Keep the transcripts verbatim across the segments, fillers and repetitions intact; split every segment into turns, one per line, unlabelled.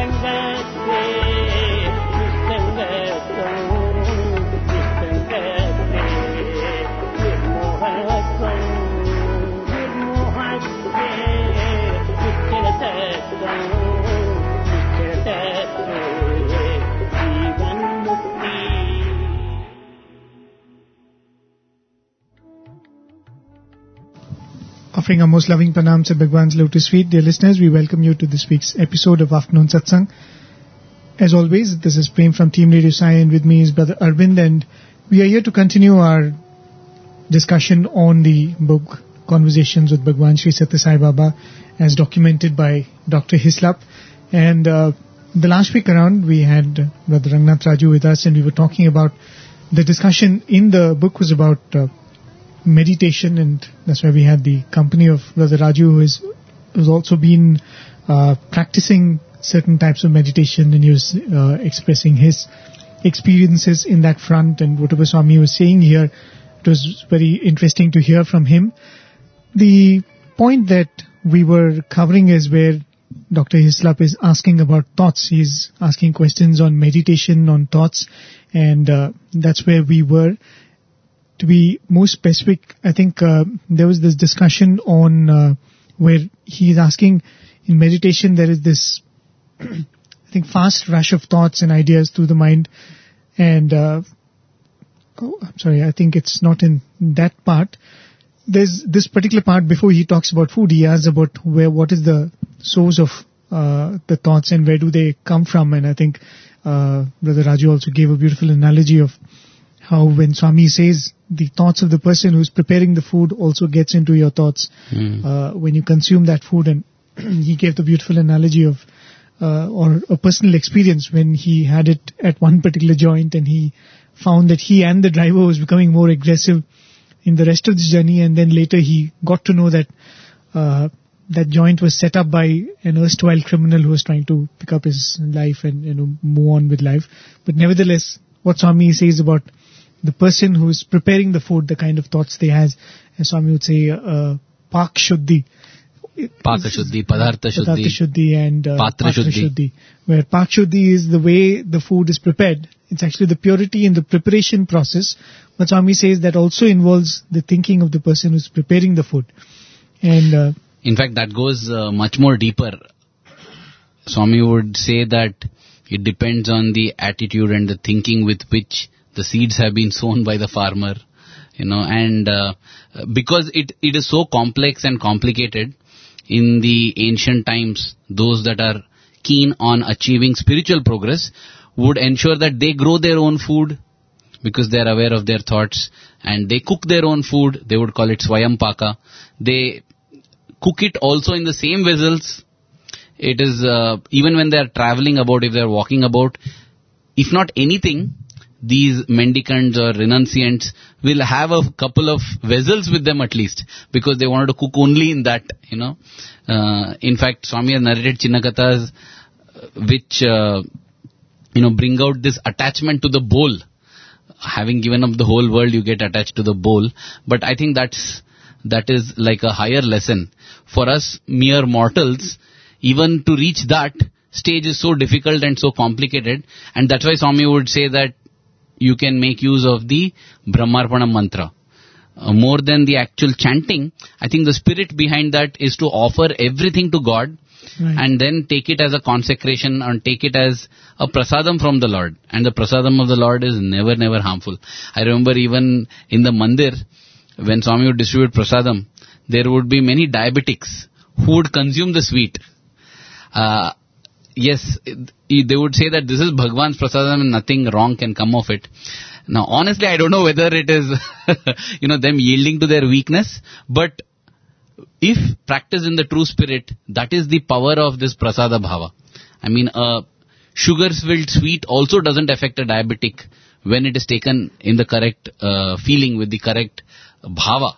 Offering our most loving pranams at Bhagwan's Lotus Feet. Dear listeners, we welcome you to this week's episode of Afternoon Satsang. As always, this is Prem from Team Radio Sai, and with me is Brother Arvind, and we are here to continue our discussion on the book Conversations with Bhagwan Sri Satya Sai Baba as documented by Doctor Hislop. And uh, the last week around, we had Brother Rangnath Raju with us, and we were talking about the discussion in the book was about uh, meditation, and that's why we had the company of Brother Raju, who is who's also been uh, practicing certain types of meditation, and he was uh, expressing his experiences in that front. And whatever Swami was saying here, it was very interesting to hear from him. The point that we were covering is where Doctor Hislop is asking about thoughts. He's asking questions on meditation, on thoughts, and uh, that's where we were. To be more specific, I think uh, there was this discussion on uh, where he is asking, in meditation there is this, I think, fast rush of thoughts and ideas through the mind. And, uh, oh, I'm sorry, I think it's not in that part. There's this particular part before he talks about food. He asks about where, what is the source of uh, the thoughts and where do they come from. And I think uh, Brother Raju also gave a beautiful analogy of how when Swami says the thoughts of the person who's preparing the food also gets into your thoughts mm. uh, when you consume that food. And he gave the beautiful analogy of uh, or a personal experience when he had it at one particular joint, and he found that he and the driver was becoming more aggressive in the rest of the journey, and then later he got to know that uh, that joint was set up by an erstwhile criminal who was trying to pick up his life and, you know, move on with life. But nevertheless, what Swami says about the person who is preparing the food, the kind of thoughts they has, as Swami would say, uh, Pak Shuddhi.
Paka Shuddhi, Padartha Shuddhi,
Padartha Shuddhi and uh,
Patra
Patra
Shuddhi.
Shuddhi. Where Pak Shuddhi is the way the food is prepared. It's actually the purity in the preparation process. But Swami says that also involves the thinking of the person who's preparing the food. And uh,
in fact, that goes uh, much more deeper. Swami would say that it depends on the attitude and the thinking with which the seeds have been sown by the farmer, you know, and uh, because it, it is so complex and complicated, in the ancient times, those that are keen on achieving spiritual progress would ensure that they grow their own food because they are aware of their thoughts, and they cook their own food. They would call it Swayam Paka. They cook it also in the same vessels. It is, uh, even when they are traveling about, if they are walking about, if not anything, these mendicants or renunciants will have a couple of vessels with them at least, because they wanted to cook only in that, you know. Uh, in fact, Swami has narrated Chinnakathas which, uh, you know, bring out this attachment to the bowl. Having given up the whole world, you get attached to the bowl. But I think that's, that is like a higher lesson. For us mere mortals, even to reach that stage is so difficult and so complicated, and that's why Swami would say that you can make use of the Brahmarpana mantra. Uh, more than the actual chanting, I think the spirit behind that is to offer everything to God, right, and then take it as a consecration and take it as a prasadam from the Lord. And the prasadam of the Lord is never, never harmful. I remember even in the mandir, when Swami would distribute prasadam, there would be many diabetics who would consume the sweet. Uh, yes, they would say that this is Bhagwan's prasadam and nothing wrong can come of it. Now, honestly, I don't know whether it is, you know, them yielding to their weakness, but if practiced in the true spirit, that is the power of this prasada bhava. I mean, a sugar-filled sweet also doesn't affect a diabetic when it is taken in the correct uh, feeling, with the correct bhava.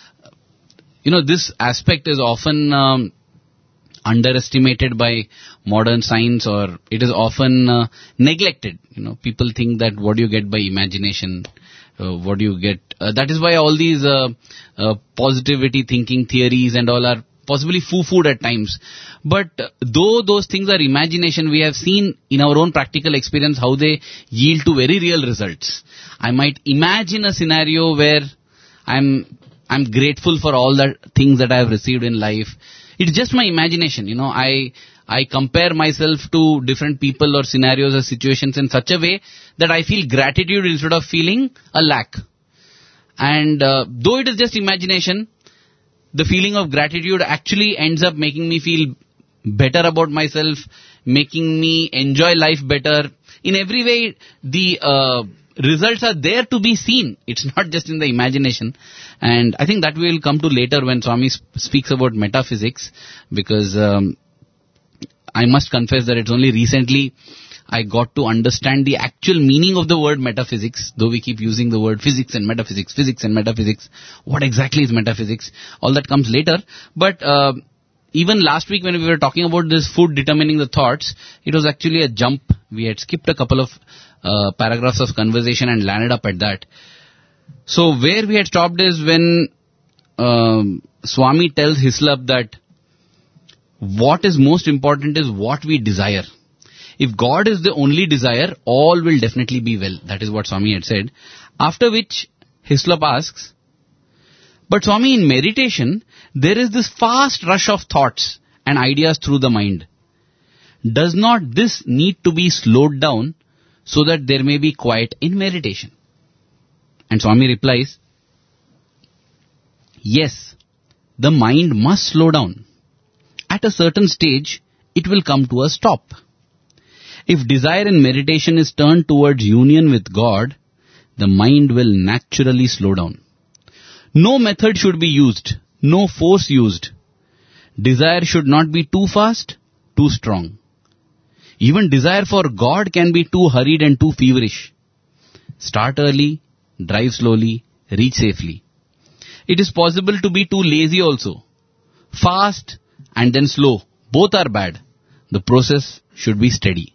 You know, this aspect is often um, underestimated by modern science, or it is often uh, neglected. You know, people think that what do you get by imagination, uh, what do you get, uh, that is why all these uh, uh, positivity thinking theories and all are possibly foo-fooed at times. But uh, though those things are imagination, we have seen in our own practical experience how they yield to very real results. I might imagine a scenario where I'm I'm grateful for all the things that I have received in life. It's just my imagination, you know. I I compare myself to different people or scenarios or situations in such a way that I feel gratitude instead of feeling a lack. And uh, though it is just imagination, the feeling of gratitude actually ends up making me feel better about myself, making me enjoy life better. In every way, the uh, results are there to be seen. It's not just in the imagination. And I think that we will come to later when Swami sp- speaks about metaphysics, because um, I must confess that it's only recently I got to understand the actual meaning of the word metaphysics, though we keep using the word physics and metaphysics, physics and metaphysics. What exactly is metaphysics? All that comes later. But uh, even last week when we were talking about this food determining the thoughts, it was actually a jump. We had skipped a couple of uh, paragraphs of conversation and landed up at that. So where we had stopped is when um, Swami tells Hislop that what is most important is what we desire. If God is the only desire, all will definitely be well. That is what Swami had said. After which, Hislop asks, but Swami, in meditation, there is this fast rush of thoughts and ideas through the mind. Does not this need to be slowed down so that there may be quiet in meditation? And Swami replies, yes, the mind must slow down. At a certain stage, it will come to a stop. If desire in meditation is turned towards union with God, the mind will naturally slow down. No method should be used, no force used. Desire should not be too fast, too strong. Even desire for God can be too hurried and too feverish. Start early, drive slowly, reach safely. It is possible to be too lazy also. Fast and then slow, both are bad. The process should be steady.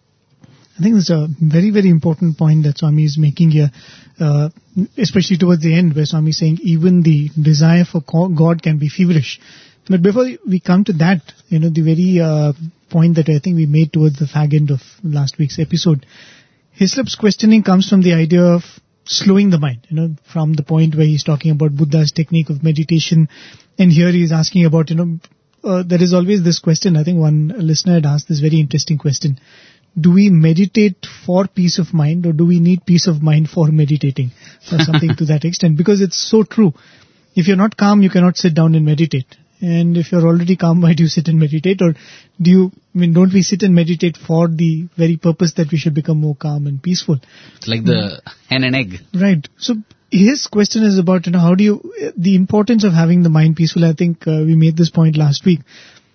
I think it's a very, very important point that Swami is making here, uh, especially towards the end where Swami is saying even the desire for God can be feverish. But before we come to that, you know, the very uh, point that I think we made towards the fag end of last week's episode, Hislop's questioning comes from the idea of slowing the mind, you know, from the point where he's talking about Buddha's technique of meditation, and here he's asking about, you know, uh, there is always this question. I think one listener had asked this very interesting question. Do we meditate for peace of mind, or do we need peace of mind for meditating, or something to that extent? Because it's so true. If you're not calm, you cannot sit down and meditate. And if you're already calm, why do you sit and meditate? Or do you, I mean, don't we sit and meditate for the very purpose that we should become more calm and peaceful?
It's like the mm. hen and egg.
Right. So his question is about, you know, how do you, the importance of having the mind peaceful. I think uh, we made this point last week.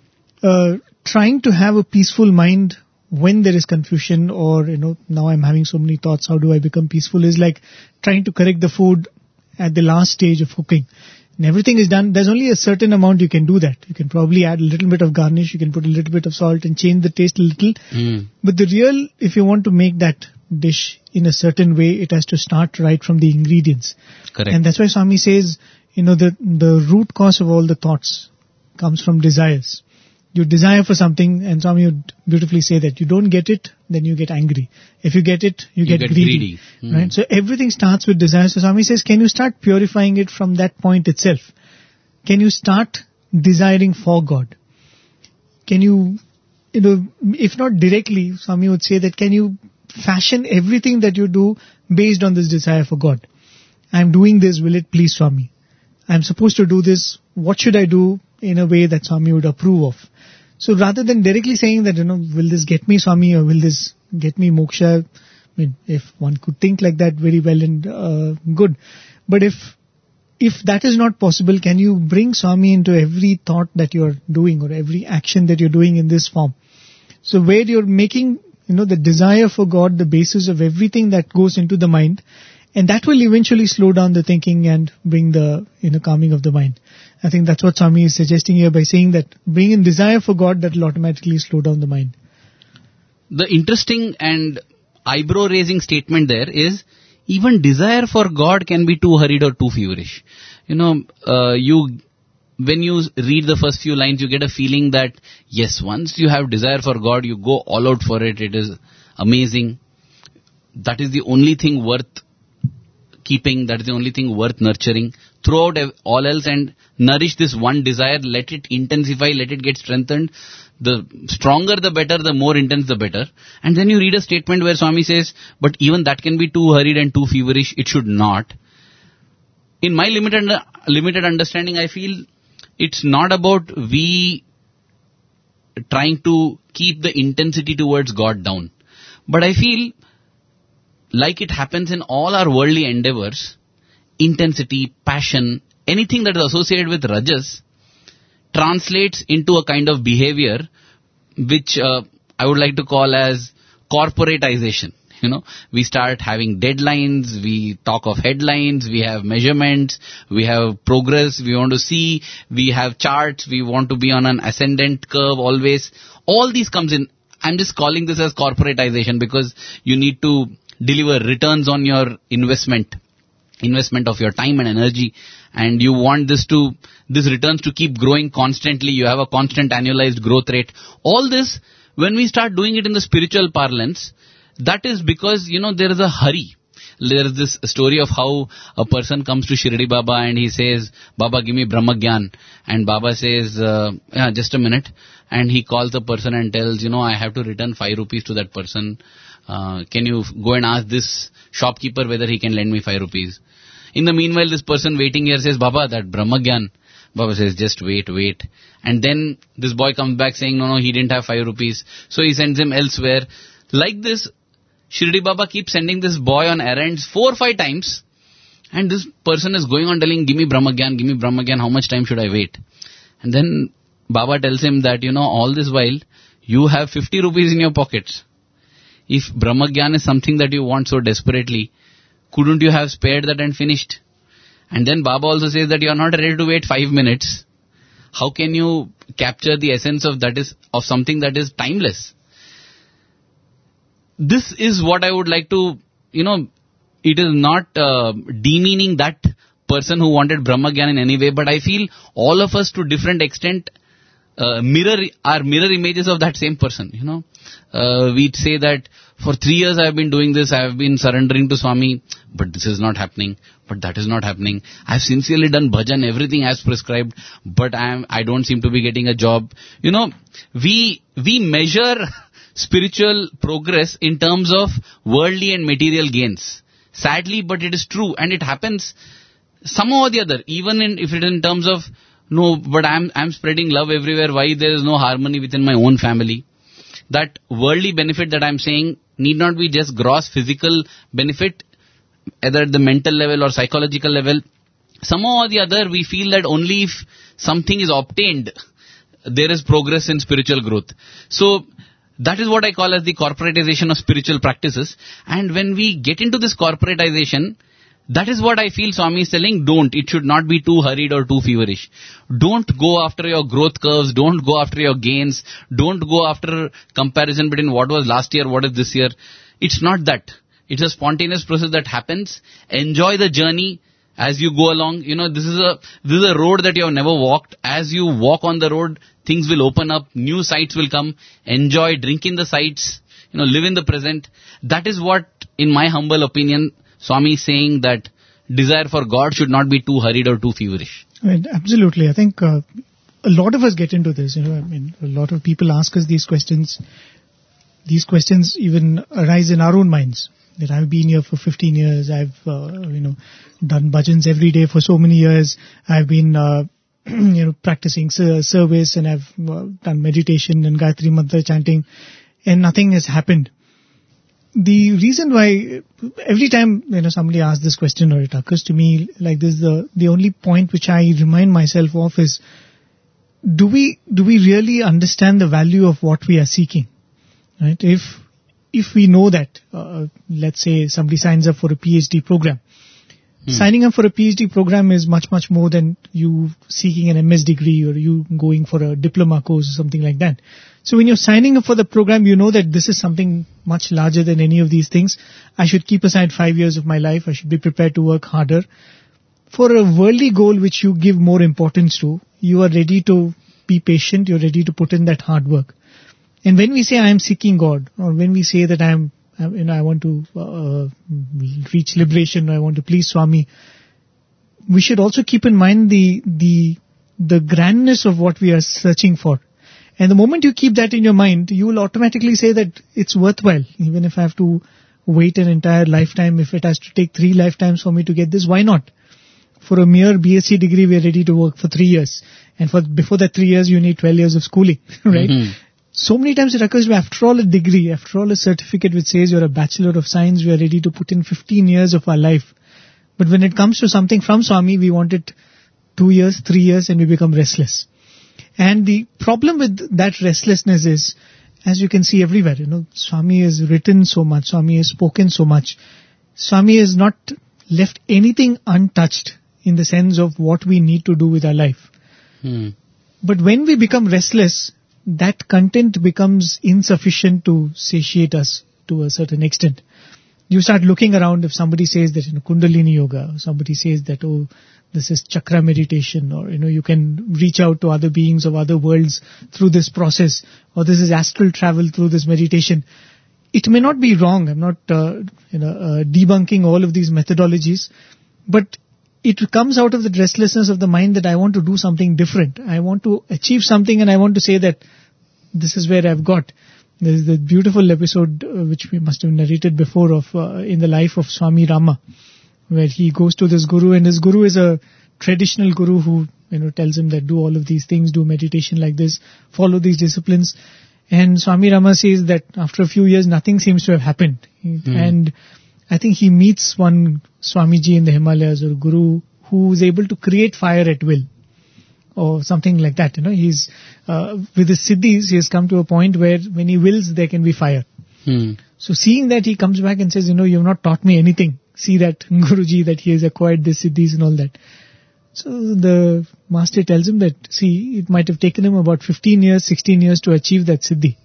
Uh, trying to have a peaceful mind when there is confusion, or, you know, now I'm having so many thoughts, how do I become peaceful, is like trying to correct the food at the last stage of cooking. And everything is done. There's only a certain amount you can do that. You can probably add a little bit of garnish, you can put a little bit of salt and change the taste a little.
Mm.
But the real, if you want to make that dish in a certain way, it has to start right from the ingredients.
Correct.
And that's why Swami says, you know, the, the root cause of all the thoughts comes from desires. You desire for something, and Swami would beautifully say that you don't get it, then you get angry. If you get it, you,
you
get,
get
greedy.
greedy. Mm.
Right? So everything starts with desire. So Swami says, can you start purifying it from that point itself? Can you start desiring for God? Can you, you know, if not directly, Swami would say that can you fashion everything that you do based on this desire for God? I'm doing this, will it please Swami? I'm supposed to do this, what should I do in a way that Swami would approve of? So rather than directly saying that, you know, will this get me Swami, or will this get me moksha? I mean, if one could think like that, very well and uh, good. But if if that is not possible, can you bring Swami into every thought that you're doing, or every action that you're doing in this form? So where you're making, you know, the desire for God the basis of everything that goes into the mind, and that will eventually slow down the thinking and bring the, you know, calming of the mind. I think that's what Swami is suggesting here by saying that bring in desire for God, that will automatically slow down the mind.
The interesting and eyebrow-raising statement there is, even desire for God can be too hurried or too feverish. You know, uh, you when you read the first few lines, you get a feeling that, yes, once you have desire for God, you go all out for it. It is amazing. That is the only thing worth keeping. That is the only thing worth nurturing. Throw out all else and nourish this one desire. Let it intensify. Let it get strengthened. The stronger the better, the more intense the better. And then you read a statement where Swami says, but even that can be too hurried and too feverish. It should not. In my limited limited understanding, I feel it's not about we trying to keep the intensity towards God down. But I feel like it happens in all our worldly endeavors, intensity, passion, anything that is associated with rajas translates into a kind of behavior which uh, I would like to call as corporatization. You know, we start having deadlines, we talk of headlines, we have measurements, we have progress, we want to see, we have charts, we want to be on an ascendant curve always. All these comes in. I'm just calling this as corporatization because you need to deliver returns on your investment, investment of your time and energy, and you want this to, this returns to keep growing constantly. You have a constant annualized growth rate. All this, when we start doing it in the spiritual parlance, that is because, you know, there is a hurry. There is this story of how a person comes to Shirdi Baba and he says, Baba, give me Brahma Gyan. And Baba says, uh, yeah, just a minute. And he calls the person and tells, you know, I have to return five rupees to that person. Uh, can you go and ask this shopkeeper whether he can lend me five rupees? In the meanwhile, this person waiting here says, Baba, that Brahma Gyan. Baba says, just wait, wait. And then this boy comes back saying, no, no, he didn't have five rupees. So he sends him elsewhere. Like this, Shirdi Baba keeps sending this boy on errands four or five times. And this person is going on telling, give me Brahma Gyan, give me Brahma Gyan, how much time should I wait? And then Baba tells him that, you know, all this while, you have fifty rupees in your pockets. If Brahma Gyan is something that you want so desperately, couldn't you have spared that and finished? And then Baba also says that you are not ready to wait five minutes. How can you capture the essence of that is, of something that is timeless? This is what I would like to, you know, it is not uh, demeaning that person who wanted Brahma Gyan in any way, but I feel all of us to different extent uh, mirror, are mirror images of that same person, you know. Uh, we'd say that for three years I have been doing this, I have been surrendering to Swami, but this is not happening, but that is not happening. I have sincerely done bhajan, everything as prescribed, but I am, I don't seem to be getting a job. You know, we, we measure spiritual progress in terms of worldly and material gains. Sadly, but it is true, and it happens somehow or the other, even in, if it is in terms of, no, but I'm, I'm spreading love everywhere, why there is no harmony within my own family? That worldly benefit that I'm saying need not be just gross physical benefit, either at the mental level or psychological level. Somehow or the other, we feel that only if something is obtained, there is progress in spiritual growth. So, that is what I call as the corporatization of spiritual practices. And when we get into this corporatization, that is what I feel Swami is telling, don't. It should not be too hurried or too feverish. Don't go after your growth curves. Don't go after your gains. Don't go after comparison between what was last year, what is this year. It's not that. It's a spontaneous process that happens. Enjoy the journey as you go along. You know, this is a, this is a road that you have never walked. As you walk on the road, things will open up, new sights will come. Enjoy, drink in the sights, you know, live in the present. That is what, in my humble opinion, Swami is saying, that desire for God should not be too hurried or too feverish.
I mean, absolutely. I think uh, a lot of us get into this. You know, I mean, a lot of people ask us these questions. These questions even arise in our own minds. That I've been here for fifteen years. I've, uh, you know, done bhajans every day for so many years. I've been, uh, you know, practicing service, and I've uh, done meditation and Gayatri Mantra chanting, and nothing has happened. The reason why, every time, you know, somebody asks this question or it occurs to me like this, the, the only point which I remind myself of is, do we, do we really understand the value of what we are seeking? Right? If, if we know that, uh, let's say somebody signs up for a PhD program, Hmm. Signing up for a PhD program is much, much more than you seeking an M S degree or you going for a diploma course or something like that. So when you're signing up for the program, you know that this is something much larger than any of these things. I should keep aside five years of my life. I should be prepared to work harder. for a worldly goal which you give more importance to, you are ready to be patient, you're ready to put in that hard work. And when we say I am seeking God, or when we say that I am, you know, I want to uh, reach liberation, or I want to please Swami, we should also keep in mind the the the grandness of what we are searching for. And the moment you keep that in your mind, you will automatically say that it's worthwhile. Even if I have to wait an entire lifetime, if it has to take three lifetimes for me to get this, why not? For a mere B S c degree, we are ready to work for three years. And for before that three years, you need twelve years of schooling, right? Mm-hmm. So many times it occurs to me, after all a degree, after all a certificate which says you're a Bachelor of Science, we are ready to put in fifteen years of our life. But when it comes to something from Swami, we want it two years, three years, and we become restless. And the problem with that restlessness is, as you can see everywhere, you know, Swami has written so much, Swami has spoken so much. Swami has not left anything untouched in the sense of what we need to do with our life. Hmm. But when we become restless, that content becomes insufficient to satiate us to a certain extent. You start looking around. If somebody says that, you know, Kundalini Yoga, or somebody says that, oh, this is chakra meditation, or, you know, you can reach out to other beings of other worlds through this process, or this is astral travel through this meditation. It may not be wrong. I'm not, uh, you know, uh, debunking all of these methodologies, but it comes out of the restlessness of the mind that I want to do something different. I want to achieve something, and I want to say that this is where I've got. There is the beautiful episode uh, which we must have narrated before of uh, in the life of Swami Rama, where he goes to this guru, and his guru is a traditional guru who, you know, tells him that do all of these things, do meditation like this, follow these disciplines. And Swami Rama says that after a few years, nothing seems to have happened. Mm. And I think he meets one Swamiji in the Himalayas, or guru, who is able to create fire at will, or something like that. You know, he's uh, with his siddhis, he has come to a point where when he wills, there can be fire. Hmm. So seeing that, he comes back and says, you know, you have not taught me anything. See that Guruji, that he has acquired this siddhis and all that. So the master tells him that, see, it might have taken him about fifteen years, sixteen years to achieve that siddhi.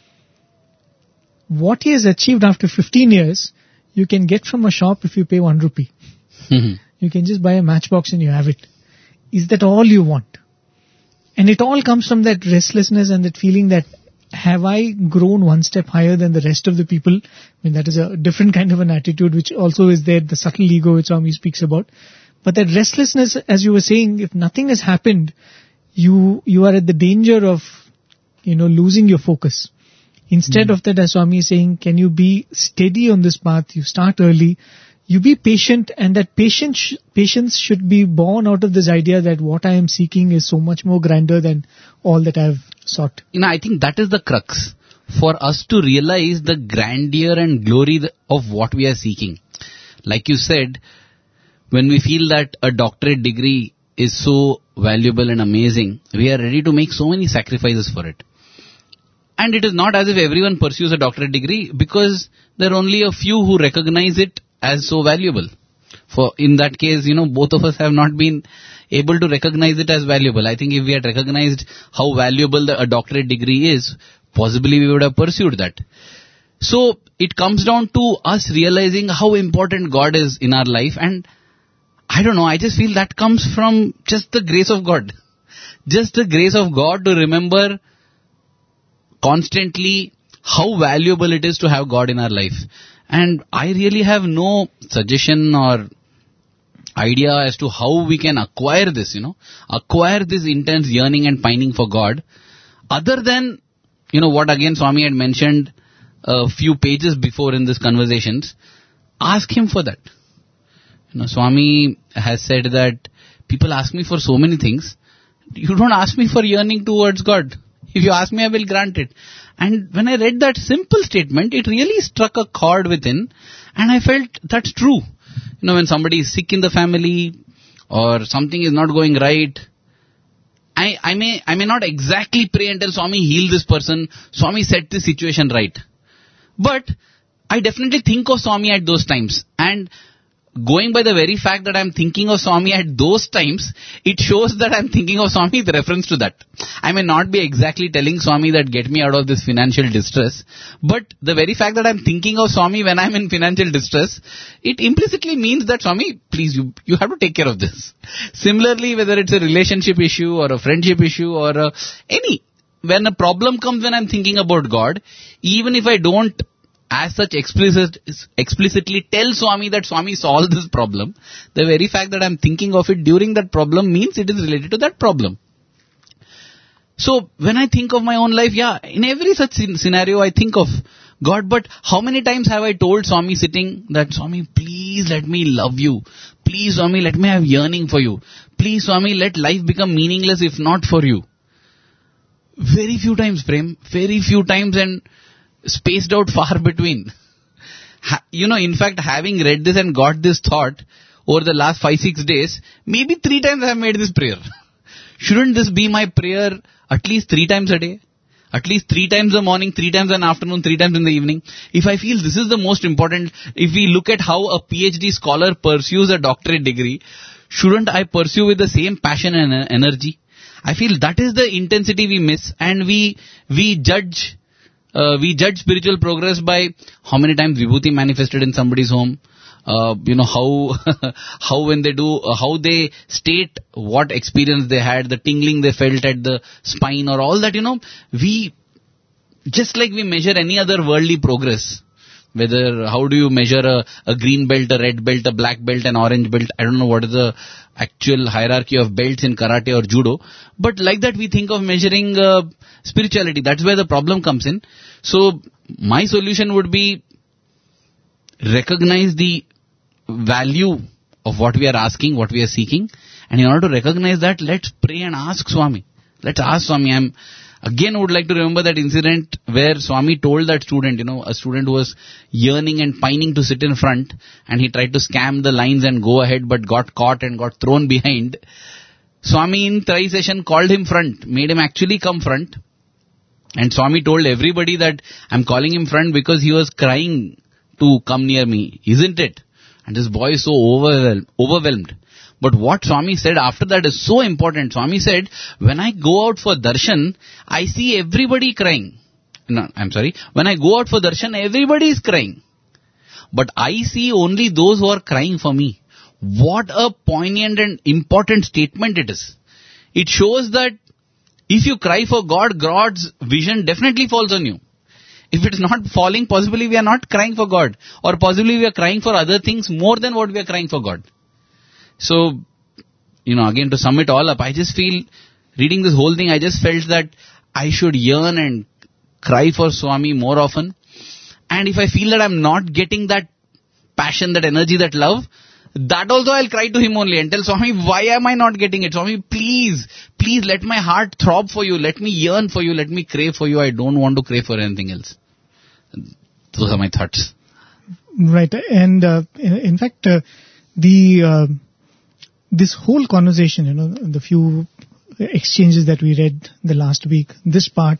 What he has achieved after fifteen years, you can get from a shop if you pay one rupee. Hmm. You can just buy a matchbox and you have it. Is that all you want? And it all comes from that restlessness and that feeling that, have I grown one step higher than the rest of the people? I mean, that is a different kind of an attitude which also is there, the subtle ego which Swami speaks about. But that restlessness, as you were saying, if nothing has happened, you you are at the danger of, you know, losing your focus. Instead mm. of that, as Swami is saying, can you be steady on this path? You start early. You be patient, and that patience, sh- patience should be born out of this idea that what I am seeking is so much more grander than all that I have sought.
You know, I think that is the crux for us to realize the grandeur and glory of what we are seeking. Like you said, when we feel that a doctorate degree is so valuable and amazing, we are ready to make so many sacrifices for it. And it is not as if everyone pursues a doctorate degree, because there are only a few who recognize it as so valuable. For in that case, you know, both of us have not been able to recognize it as valuable. I think if we had recognized how valuable the, a doctorate degree is, possibly we would have pursued that. So it comes down to us realizing how important God is in our life, and I don't know, I just feel that comes from just the grace of God. Just the grace of God to remember constantly how valuable it is to have God in our life. And I really have no suggestion or idea as to how we can acquire this, you know, acquire this intense yearning and pining for God, other than, you know, what again Swami had mentioned a few pages before in this conversations. Ask him for that. You know, Swami has said that people ask me for so many things. You don't ask me for yearning towards God. If you ask me, I will grant it. And when I read that simple statement, it really struck a chord within, and I felt that's true. You know, when somebody is sick in the family, or something is not going right, I, I may I may not exactly pray and tell Swami, heal this person, Swami, set this situation right. But I definitely think of Swami at those times. And going by the very fact that I'm thinking of Swami at those times, it shows that I'm thinking of Swami with reference to that. I may not be exactly telling Swami that get me out of this financial distress, but the very fact that I'm thinking of Swami when I'm in financial distress, it implicitly means that Swami, please, you, you have to take care of this. Similarly, whether it's a relationship issue or a friendship issue or a, any, when a problem comes when I'm thinking about God, even if I don't as such explicit, explicitly tell Swami that Swami solve this problem, the very fact that I'm thinking of it during that problem means it is related to that problem. So when I think of my own life, yeah, in every such scenario I think of God, but how many times have I told Swami sitting that, Swami, please let me love you. Please, Swami, let me have yearning for you. Please, Swami, let life become meaningless if not for you. Very few times, Prem. Very few times, and spaced out far between. Ha, you know, in fact, having read this and got this thought over the last five, six days, maybe three times I have made this prayer. Shouldn't this be my prayer at least three times a day? At least three times in the morning, three times in the afternoon, three times in the evening. If I feel this is the most important, if we look at how a PhD scholar pursues a doctorate degree, shouldn't I pursue with the same passion and energy? I feel that is the intensity we miss, and we, we judge Uh, we judge spiritual progress by how many times Vibhuti manifested in somebody's home. Uh, you know, how, how when they do, uh, how they state what experience they had, the tingling they felt at the spine or all that, you know, we, just like we measure any other worldly progress, whether, how do you measure a, a green belt, a red belt, a black belt, an orange belt, I don't know what is the actual hierarchy of belts in karate or judo, but like that we think of measuring uh, spirituality. That's where the problem comes in. So my solution would be recognize the value of what we are asking, what we are seeking, and in order to recognize that, let's pray and ask Swami. Let's ask Swami. I'm again would like to remember that incident where Swami told that student, you know, a student who was yearning and pining to sit in front, and he tried to scam the lines and go ahead but got caught and got thrown behind. Swami in Trai session called him front, made him actually come front. And Swami told everybody that I'm calling him front because he was crying to come near me, isn't it? And this boy is so overwhelmed. overwhelmed. But what Swami said after that is so important. Swami said, when I go out for darshan, I see everybody crying. No, I'm sorry. When I go out for darshan, everybody is crying. But I see only those who are crying for me. What a poignant and important statement it is. It shows that if you cry for God, God's vision definitely falls on you. If it is not falling, possibly we are not crying for God. Or possibly we are crying for other things more than what we are crying for God. So, you know, again to sum it all up, I just feel, reading this whole thing, I just felt that I should yearn and cry for Swami more often. And if I feel that I'm not getting that passion, that energy, that love, that also I'll cry to him only and tell Swami, why am I not getting it? Swami, please, please let my heart throb for you. Let me yearn for you. Let me crave for you. I don't want to crave for anything else. Those are my thoughts.
Right. And uh, in, in fact, uh, the uh, this whole conversation, you know, the few exchanges that we read the last week, this part,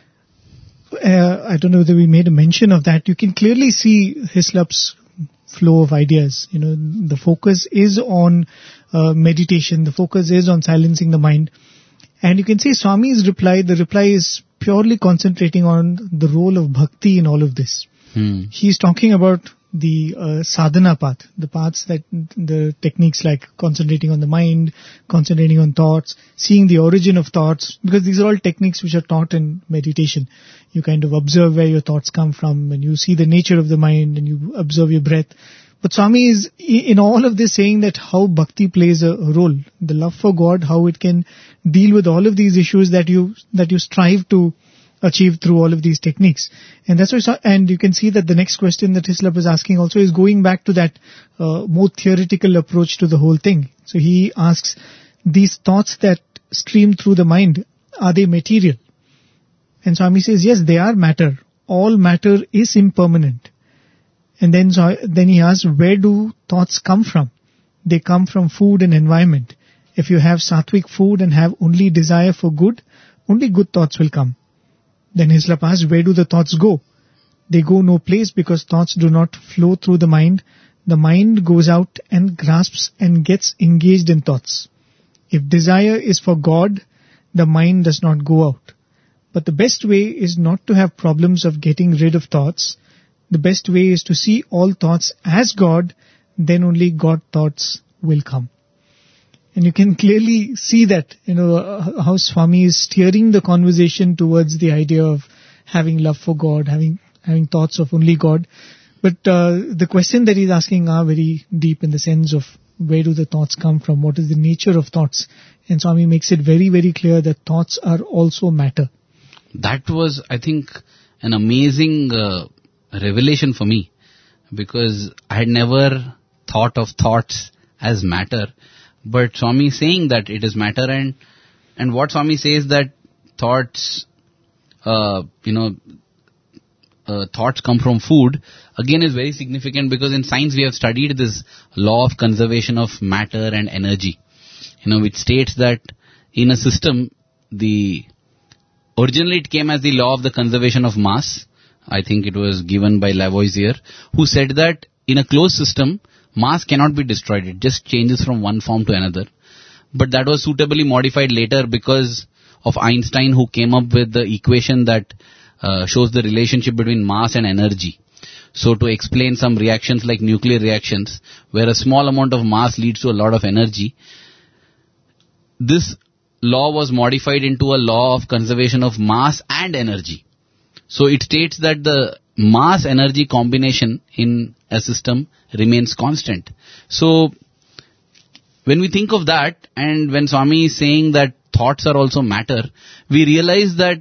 uh, I don't know whether we made a mention of that. You can clearly see Hislop's flow of ideas. You know, the focus is on uh, meditation. The focus is on silencing the mind. And you can see Swami's reply, the reply is purely concentrating on the role of bhakti in all of this.
Hmm.
He's talking about the uh, sadhana path, the paths that, the techniques like concentrating on the mind, concentrating on thoughts, seeing the origin of thoughts, because these are all techniques which are taught in meditation. You kind of observe where your thoughts come from, and you see the nature of the mind, and you observe your breath. But Swami is in all of this saying that how bhakti plays a role, the love for God, how it can deal with all of these issues that you that you strive to achieve through all of these techniques. And that's why, and you can see that the next question that Hislop is asking also is going back to that uh, more theoretical approach to the whole thing. So he asks, these thoughts that stream through the mind, are they material? And Swami says, yes, they are matter. All matter is impermanent. And then, so, then he asks, where do thoughts come from? They come from food and environment. If you have sattvic food and have only desire for good, only good thoughts will come. Then Hislop asks, where do the thoughts go? They go no place because thoughts do not flow through the mind. the mind goes out and grasps and gets engaged in thoughts. If desire is for God, the mind does not go out. But the best way is not to have problems of getting rid of thoughts. The best way is to see all thoughts as God, then only God thoughts will come. And you can clearly see that, you know, uh, how Swami is steering the conversation towards the idea of having love for God, having having thoughts of only God. But uh, the question that he's asking are very deep in the sense of where do the thoughts come from? What is the nature of thoughts? And Swami makes it very, very clear that thoughts are also matter.
That was, I think, an amazing uh, revelation for me, because I had never thought of thoughts as matter. But Swami is saying that it is matter, and and what Swami says that thoughts, uh, you know, uh, thoughts come from food, again is very significant, because in science we have studied this law of conservation of matter and energy, you know, which states that in a system, the originally it came as the law of the conservation of mass. I think it was given by Lavoisier, who said that in a closed system, mass cannot be destroyed. It just changes from one form to another. But that was suitably modified later because of Einstein, who came up with the equation that uh, shows the relationship between mass and energy. So to explain some reactions like nuclear reactions, where a small amount of mass leads to a lot of energy, this law was modified into a law of conservation of mass and energy. So it states that the mass-energy combination in a system remains constant. So when we think of that, and when Swami is saying that thoughts are also matter, we realize that,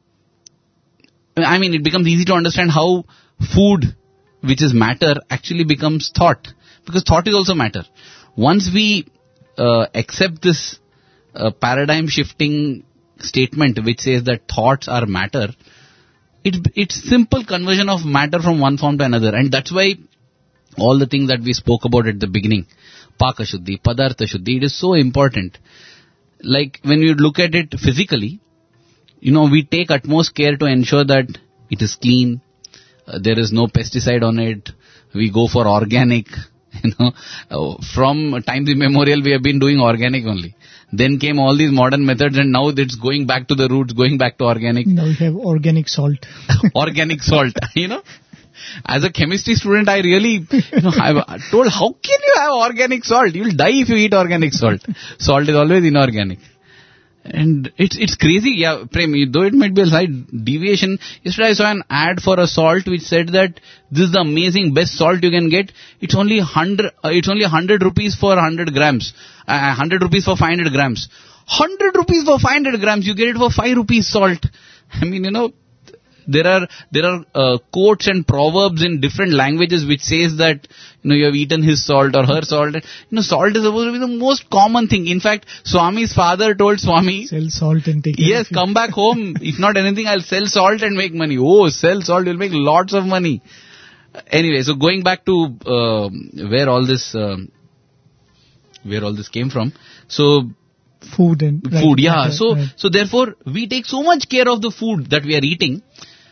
I mean, it becomes easy to understand how food, which is matter, actually becomes thought. Because thought is also matter. Once we uh, accept this uh, paradigm-shifting statement which says that thoughts are matter, It, it's simple conversion of matter from one form to another. And that's why all the things that we spoke about at the beginning, Paka Shuddhi, Padartha Shuddhi, it is so important. Like when you look at it physically, you know, we take utmost care to ensure that it is clean, uh, there is no pesticide on it, we go for organic, you know, uh, from times immemorial we have been doing organic only. Then came all these modern methods, and now it's going back to the roots, going back to organic.
Now we have organic salt.
Organic salt, you know. As a chemistry student, I really, you know, I told, how can you have organic salt? You'll die if you eat organic salt. Salt is always inorganic. And it's it's crazy, yeah, Prem, though it might be a slight deviation. Yesterday I saw an ad for a salt which said that this is the amazing best salt you can get. It's only hundred. Uh, it's only hundred rupees for hundred grams. Uh, hundred rupees for five hundred grams. Hundred rupees for five hundred grams. You get it for five rupees salt. I mean, you know, there are there are uh, quotes and proverbs in different languages which says that, you know, you have eaten his salt or her salt. You know, salt is supposed to be the most common thing. In fact, Swami's father told Swami,
sell salt and take
yes, come back home. If not anything, I'll sell salt and make money. Oh, sell salt, you'll make lots of money. Anyway, so going back to uh, where all this uh, where all this came from. So
food and
food,
right,
yeah.
right,
so
right.
so therefore, we take so much care of the food that we are eating.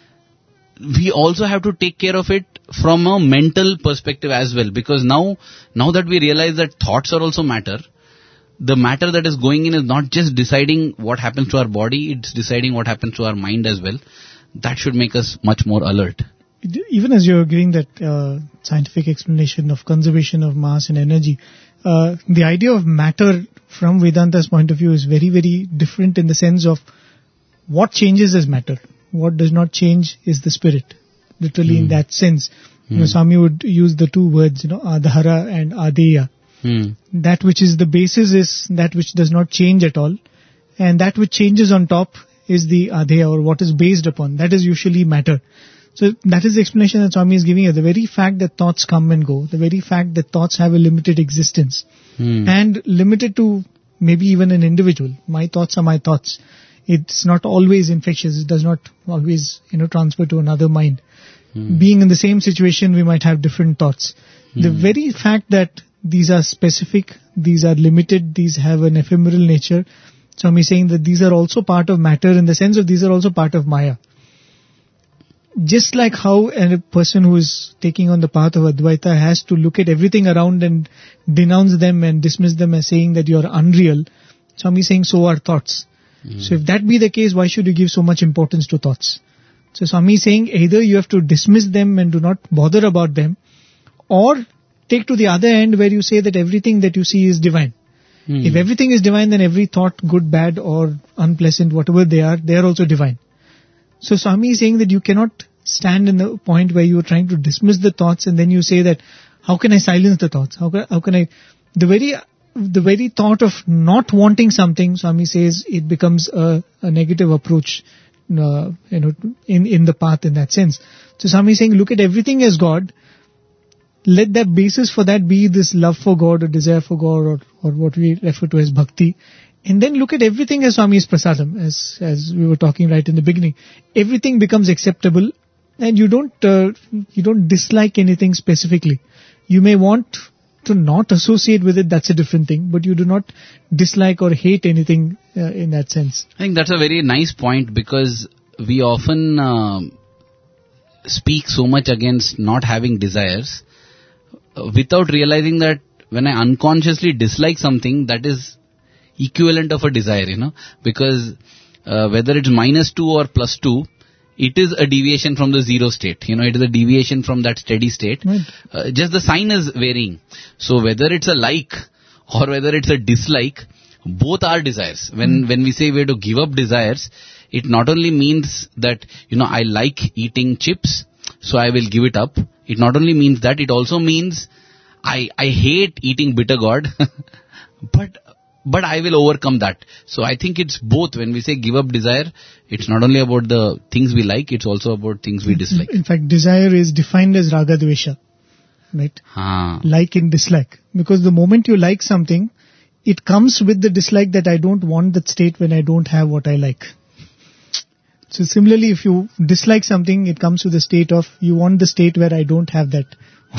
We also have to take care of it from a mental perspective as well, because now, now that we realize that thoughts are also matter, the matter that is going in is not just deciding what happens to our body, it's deciding what happens to our mind as well. That should make us much more alert.
Even as you're giving that uh, scientific explanation of conservation of mass and energy, uh, the idea of matter from Vedanta's point of view is very, very different in the sense of what changes is matter. What does not change is the spirit. Literally mm. in that sense. Mm. You know, Swami would use the two words, you know, Adhara and Adeya. Mm. That which is the basis is that which does not change at all. And that which changes on top is the Adeya, or what is based upon. That is usually matter. So that is the explanation that Swami is giving here. The very fact that thoughts come and go, the very fact that thoughts have a limited existence, mm. and limited to maybe even an individual. My thoughts are my thoughts. It's not always infectious. It does not always, you know, transfer to another mind. Mm. Being in the same situation, we might have different thoughts. Mm. The very fact that these are specific, these are limited, these have an ephemeral nature. So I'm saying that these are also part of matter in the sense of these are also part of Maya. just like how a person who is taking on the path of Advaita has to look at everything around and denounce them and dismiss them as saying that you are unreal, Swami is saying so are thoughts. Mm. So if that be the case, why should you give so much importance to thoughts? So Swami is saying either you have to dismiss them and do not bother about them, or take to the other end where you say that everything that you see is divine. Mm. If everything is divine, then every thought, good, bad or unpleasant, whatever they are, they are also divine. So Swami is saying that you cannot stand in the point where you are trying to dismiss the thoughts and then you say that, how can I silence the thoughts? How can, how can I, the very, the very thought of not wanting something, Swami says, it becomes a, a negative approach, uh, you know, in, in the path in that sense. So Swami is saying, look at everything as God. Let that basis for that be this love for God or desire for God or, or what we refer to as bhakti. And then look at everything as Swami's prasadam, as as we were talking right in the beginning. Everything becomes acceptable, and you don't uh, you don't dislike anything specifically. You may want to not associate with it, that's a different thing, but you do not dislike or hate anything uh, in that sense.
I think that's a very nice point, because we often uh, speak so much against not having desires uh, without realizing that when I unconsciously dislike something, that is equivalent of a desire, you know, because uh, whether it's minus two or plus two, it is a deviation from the zero state, you know, it is a deviation from that steady state. Right. Uh, just the sign is varying. So whether it's a like or whether it's a dislike, both are desires. When mm. when we say we have to give up desires, it not only means that, you know, I like eating chips, so I will give it up. It not only means that, it also means I, I hate eating bitter gourd, but But I will overcome that. So I think it's both. When we say give up desire, it's not only about the things we like, it's also about things we dislike.
In fact, desire is defined as raga dvesha, right?
Ah.
Like and dislike. Because the moment you like something, it comes with the dislike that I don't want that state when I don't have what I like. So similarly, if you dislike something, it comes with the state of you want the state where I don't have that.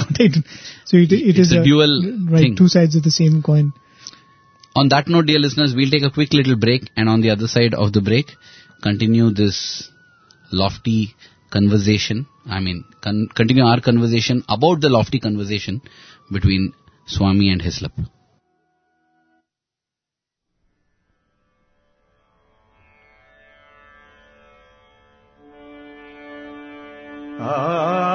So it, it
it's
is
a, a dual
right,
thing.
Two sides of the same coin.
On that note, dear listeners, we'll take a quick little break, and on the other side of the break, continue this lofty conversation. I mean, con- continue our conversation about the lofty conversation between Swami and Hislop. Ah.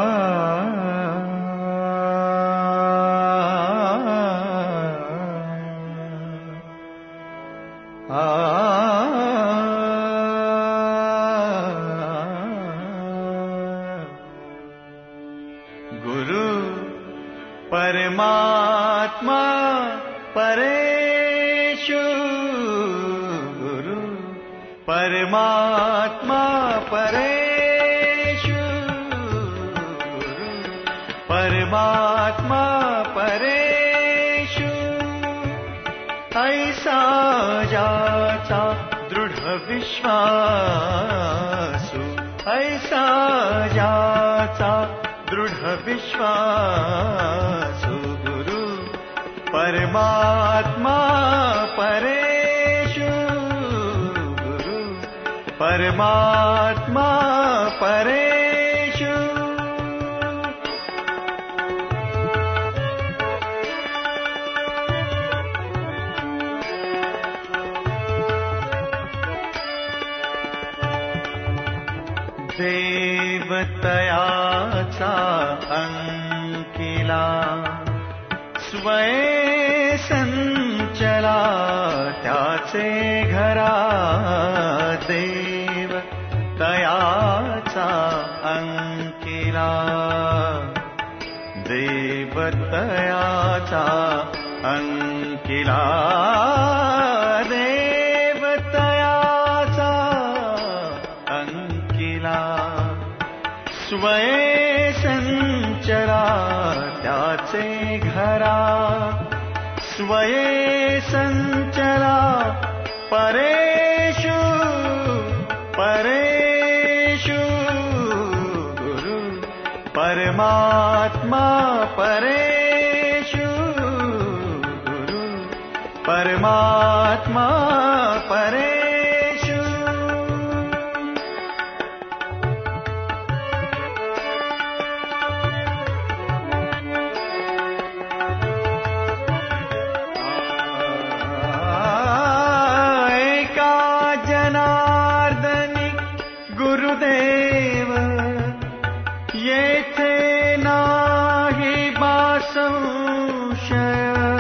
विश्वासु ऐसा जाचा दृढ़ विश्वासु गुरु परमात्मा परेषु गुरु परमात्मा परेषु देवतयाचा अंकिला स्वये संचला त्याचे घरा देवतयाचा अंकिला देवतयाचा अंकिला स्वये संचरा त्याचे घरा स्वये संचरा परेषु परेषु गुरु परमात्मा परेषु गुरु परमात्मा परेषु येथे नाही संशय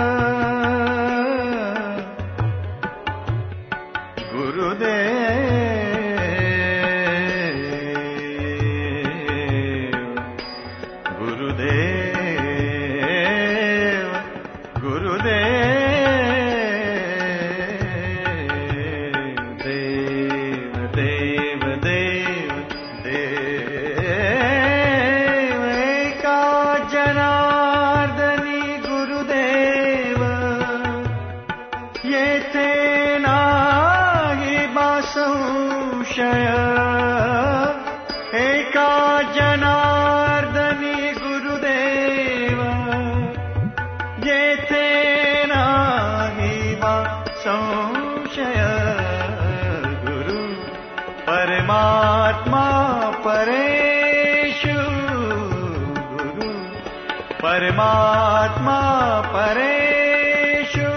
परमात्मा परेषु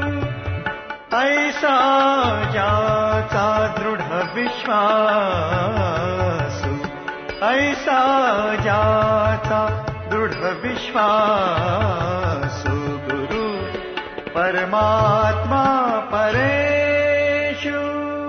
ऐसा जाता दृढ़ विश्वासु ऐसा जाता दृढ़ विश्वासु गुरु परमात्मा परेषु.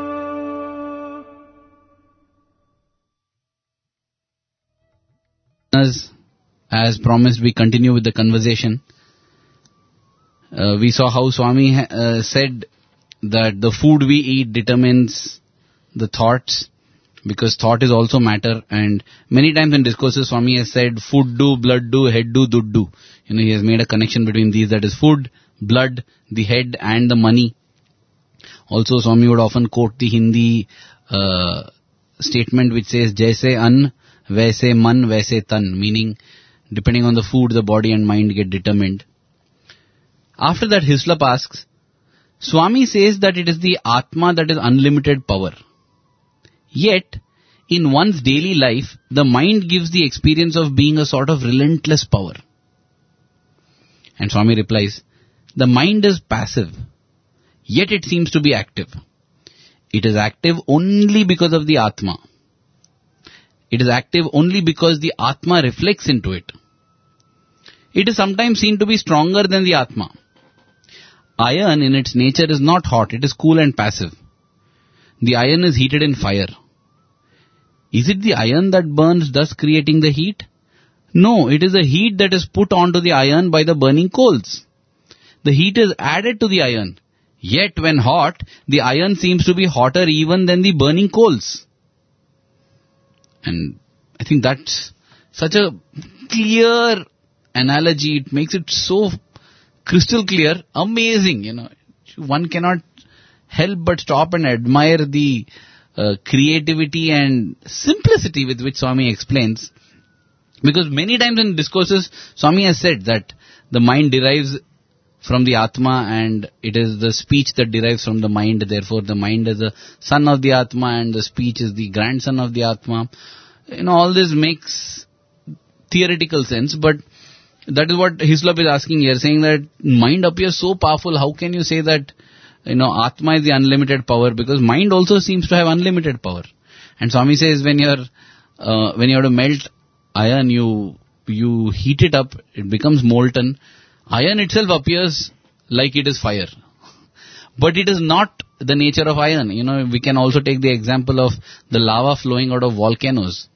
As promised, we continue with the conversation. Uh, we saw how Swami ha- uh, said that the food we eat determines the thoughts, because thought is also matter. And many times in discourses, Swami has said, food do, blood do, head do, dud do. You know, he has made a connection between these, that is food, blood, the head and the money. Also, Swami would often quote the Hindi uh, statement which says, Jaise an, vaise man, vaise tan, meaning depending on the food, the body and mind get determined. After that, Hislop asks, Swami says that it is the Atma that is unlimited power. Yet, in one's daily life, the mind gives the experience of being a sort of relentless power. And Swami replies, the mind is passive, yet it seems to be active. It is active only because of the Atma. It is active only because the Atma reflects into it. It is sometimes seen to be stronger than the Atma. Iron in its nature is not hot, it is cool and passive. The iron is heated in fire. Is it the iron that burns, thus creating the heat? No, it is the heat that is put onto the iron by the burning coals. The heat is added to the iron. Yet when hot, the iron seems to be hotter even than the burning coals. And I think that's such a clear analogy. It makes it so crystal clear, amazing. You know, one cannot help but stop and admire the uh, creativity and simplicity with which Swami explains. Because many times in discourses, Swami has said that the mind derives from the Atma and it is the speech that derives from the mind. Therefore, the mind is the son of the Atma and the speech is the grandson of the Atma. You know, all this makes theoretical sense, but that is what Hislop is asking here, saying that mind appears so powerful. How can you say that, you know, Atma is the unlimited power? Because mind also seems to have unlimited power. And Swami says when you're, uh, when you have to melt iron, you, you heat it up, it becomes molten. Iron itself appears like it is fire. But it is not the nature of iron. You know, we can also take the example of the lava flowing out of volcanoes.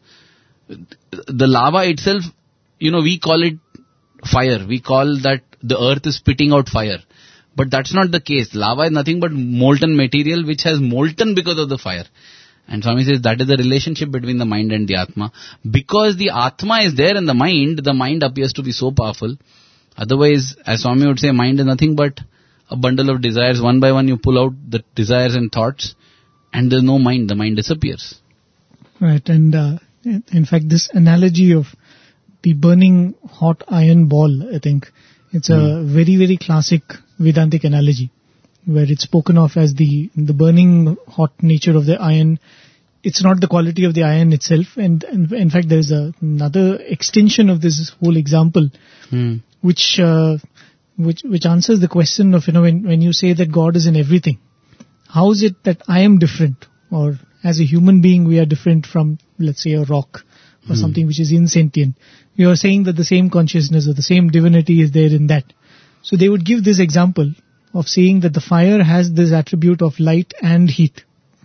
The lava itself, you know, we call it fire. We call that the earth is spitting out fire. But that's not the case. Lava is nothing but molten material which has molten because of the fire. And Swami says that is the relationship between the mind and the Atma. Because the Atma is there in the mind, the mind appears to be so powerful. Otherwise, as Swami would say, mind is nothing but a bundle of desires. One by one you pull out the desires and thoughts and there's no mind. The mind disappears.
Right. And uh, in fact, this analogy of the burning hot iron ball, I think it's mm. a very, very classic Vedantic analogy where it's spoken of as the the burning hot nature of the iron. It's not the quality of the iron itself. And, and in fact, there is a, another extension of this whole example, mm. which, uh, which which answers the question of, you know, when, when you say that God is in everything, how is it that I am different? Or as a human being, we are different from, let's say, a rock or
Hmm.
something which is insentient. You are saying that the same consciousness or the same divinity is there in that. So they would give this example of saying that the fire has this attribute of light and heat.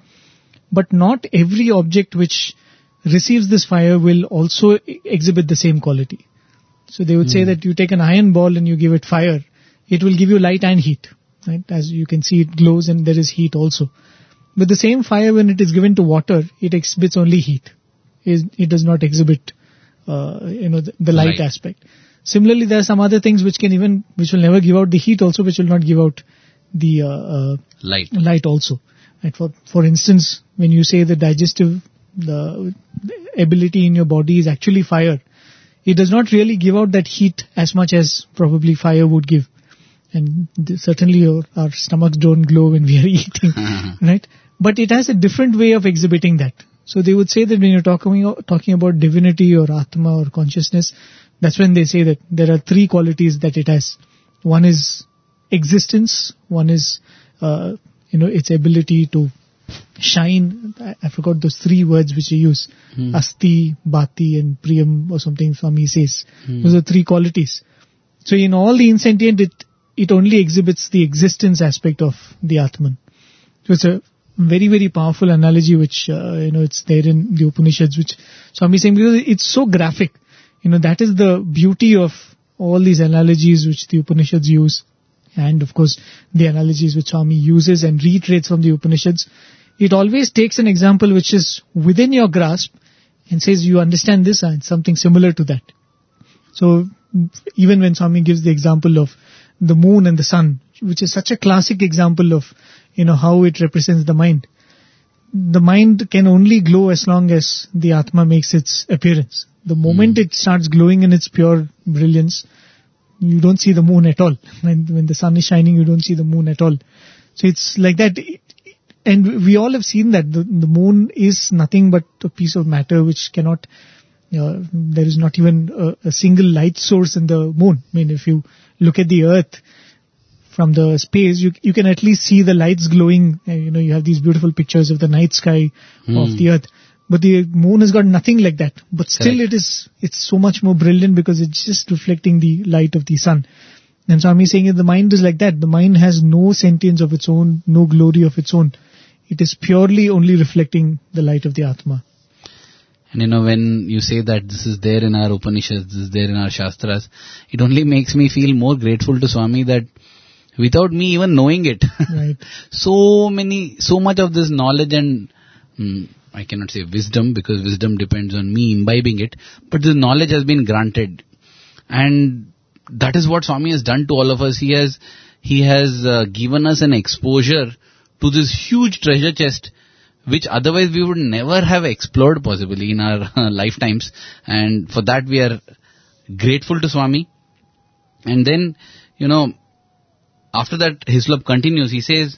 But not every object which receives this fire will also e- exhibit the same quality. So they would say
Hmm.
that you take an iron ball and you give it fire, it will give you light and heat. Right? As you can see, it glows and there is heat also. But the same fire, when it is given to water, it exhibits only heat. It, it does not exhibit, uh, you know, the, the light,
Light.
aspect. Similarly, there are some other things which can even, which will never give out the heat also, which will not give out the uh, uh,
Light.
light also. Right? For for instance, when you say the digestive, the, the ability in your body is actually fire, it does not really give out that heat as much as probably fire would give. And th- certainly our, our stomachs don't glow when we are eating, right? But it has a different way of exhibiting that. So they would say that when you're talking talking about divinity or Atma or consciousness, that's when they say that there are three qualities that it has. One is existence, one is, uh, you know, its ability to shine. I, I forgot those three words which they use.
Hmm.
Asti, Bhati and Priyam or something Swami says.
Hmm.
Those are three qualities. So in all the insentient, it, it only exhibits the existence aspect of the Atman. So it's a very, very powerful analogy which, uh, you know, it's there in the Upanishads, which Swami is saying because it's so graphic. You know, that is the beauty of all these analogies which the Upanishads use. And of course, the analogies which Swami uses and reiterates from the Upanishads. It always takes an example which is within your grasp and says you understand this and something similar to that. So even when Swami gives the example of the moon and the sun, which is such a classic example of, you know, how it represents the mind. The mind can only glow as long as the Atma makes its appearance. The moment it starts glowing in its pure brilliance, you don't see the moon at all. When, when the sun is shining, you don't see the moon at all. So it's like that. And we all have seen that the, the moon is nothing but a piece of matter which cannot, uh, there is not even a, a single light source in the moon. I mean, if you look at the earth from the space, you you can at least see the lights glowing. Uh, you know, you have these beautiful pictures of the night sky
Hmm.
of the earth. But the moon has got nothing like that. But still
Correct.
it is, it's so much more brilliant because it's just reflecting the light of the sun. And Swami is saying that the mind is like that. The mind has no sentience of its own, no glory of its own. It is purely only reflecting the light of the Atma.
And you know, when you say that this is there in our Upanishads, this is there in our Shastras, it only makes me feel more grateful to Swami that without me even knowing it,
Right.
so many, so much of this knowledge and, mm, I cannot say wisdom because wisdom depends on me imbibing it, but this knowledge has been granted. And that is what Swami has done to all of us. He has, he has uh, given us an exposure to this huge treasure chest which otherwise we would never have explored possibly in our uh, lifetimes. And for that we are grateful to Swami. And then, you know, after that Hislop continues, he says,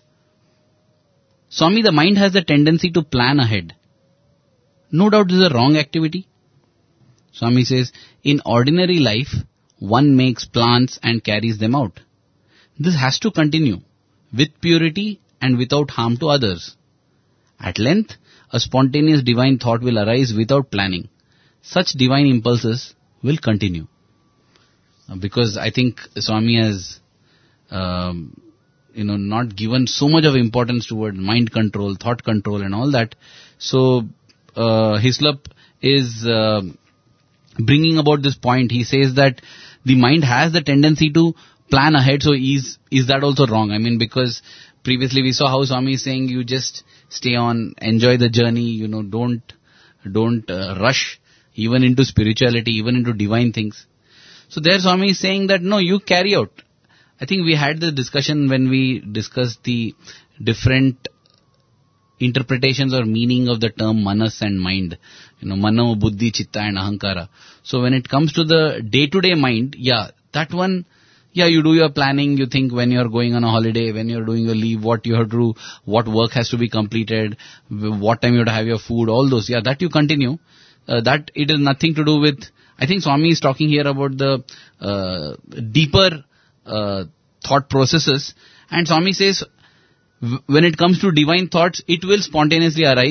Swami, the mind has a tendency to plan ahead. No doubt this is a wrong activity. Swami says, in ordinary life, one makes plans and carries them out. This has to continue with purity and without harm to others. At length, a spontaneous divine thought will arise without planning. Such divine impulses will continue. Uh, Because I think Swami has, um, you know, not given so much of importance toward mind control, thought control and all that. So, uh, Hislop is uh, bringing about this point. He says that the mind has the tendency to plan ahead. So is is that also wrong? I mean, because previously we saw how Swami is saying you just stay on, enjoy the journey, you know, don't don't uh, rush even into spirituality, even into divine things. So there Swami is saying that no, you carry out. I think we had the discussion when we discussed the different interpretations or meaning of the term manas and mind. You know, mano, buddhi, chitta and ahankara. So when it comes to the day-to-day mind, yeah, that one, yeah, you do your planning, you think when you're going on a holiday, when you're doing your leave, what you have to do, what work has to be completed, what time you have to have your food, all those, yeah, that you continue. Uh, that it has nothing to do with, I think Swami is talking here about the uh, deeper uh, thought processes. And Swami says, w- when it comes to divine thoughts, it will spontaneously arise.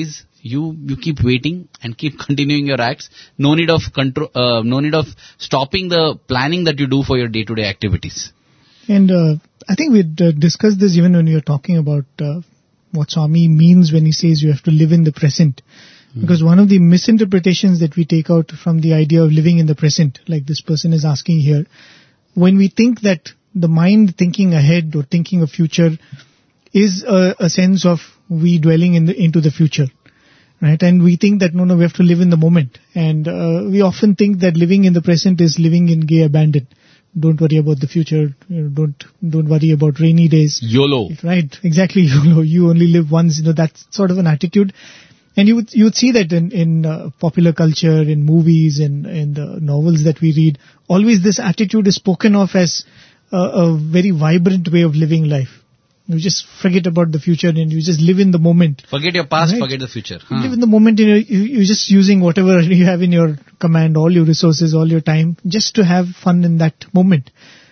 you, you keep waiting and keep continuing your acts. No need of control, uh, no need of stopping the planning that you do for your day-to-day activities.
And uh, I think we uh, discussed this even when we were talking about uh, what Swami means when he says you have to live in the present. Mm. Because one of the misinterpretations that we take out from the idea of living in the present, like this person is asking here, when we think that the mind thinking ahead or thinking of future is a, a sense of we dwelling in the, into the future, right? And we think that no, no, we have to live in the moment. And uh, we often think that living in the present is living in gay abandon. Don't worry about the future. You know, don't don't worry about rainy days.
YOLO.
Right, exactly. YOLO. You only live once. You know, that's sort of an attitude. And you would you would see that in in uh, popular culture, in movies, in in the novels that we read. Always this attitude is spoken of as a, a very vibrant way of living life. You just forget about the future and you just live in the moment.
Forget your past,
right?
Forget the future. Huh.
You live in the moment. You know, you, you're just using whatever you have in your command, all your resources, all your time, just to have fun in that moment.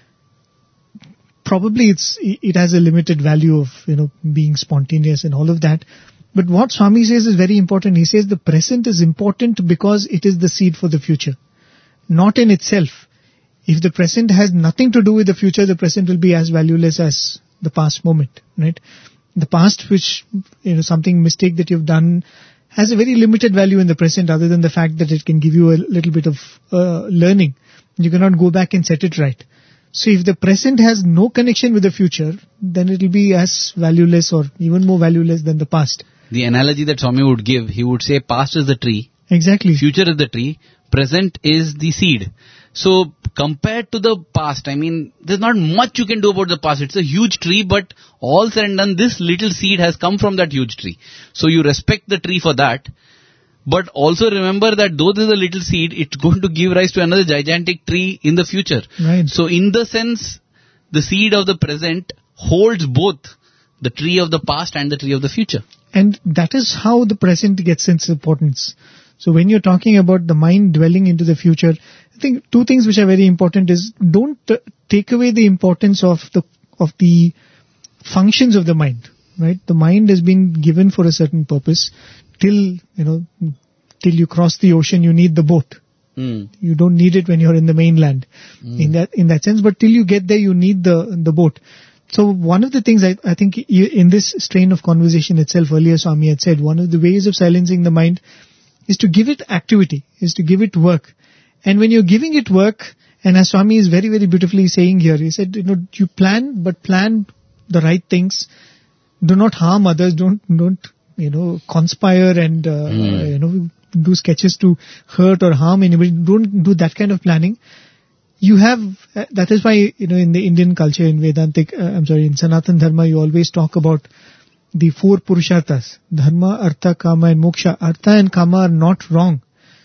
Probably it's it has a limited value of, you know, being spontaneous and all of that. But what Swami says is very important. He says the present is important because it is the seed for the future, not in itself. If the present has nothing to do with the future, the present will be as valueless as the past moment, right? The past, which, you know, something mistake that you've done, has a very limited value in the present, other than the fact that it can give you a little bit of uh, learning. You cannot go back and set it right. So if the present has no connection with the future, then it will be as valueless or even more valueless than the past.
The analogy that Swami would give, he would say past is the tree.
Exactly.
Future is the tree. Present is the seed. So compared to the past, I mean, there's not much you can do about the past. It's a huge tree, but all said and done, this little seed has come from that huge tree. So you respect the tree for that. But also remember that though there's a little seed, it's going to give rise to another gigantic tree in the future.
Right.
So in the sense, the seed of the present holds both the tree of the past and the tree of the future.
And that is how the present gets its importance. So when you're talking about the mind dwelling into the future, I think two things which are very important is don't uh, take away the importance of the of the functions of the mind, right? The mind has been given for a certain purpose. Till, you know, till you cross the ocean, you need the boat.
Mm.
You don't need it when you're in the mainland, mm. in that in that sense. But till you get there, you need the the boat. So one of the things I, I think in this strain of conversation itself, earlier Swami had said, one of the ways of silencing the mind is to give it activity, is to give it work. And when you're giving it work, and as Swami is very, very beautifully saying here, he said, you know, you plan, but plan the right things. Do not harm others. Don't, don't, you know, conspire and, uh, mm. you know, do sketches to hurt or harm anybody. Don't do that kind of planning. You have, uh, that is why, you know, in the Indian culture, in Vedantic, uh, I'm sorry, in Sanatan Dharma, you always talk about the four Purusharthas, Dharma, Artha, Kama and Moksha. Artha and Kama are not wrong,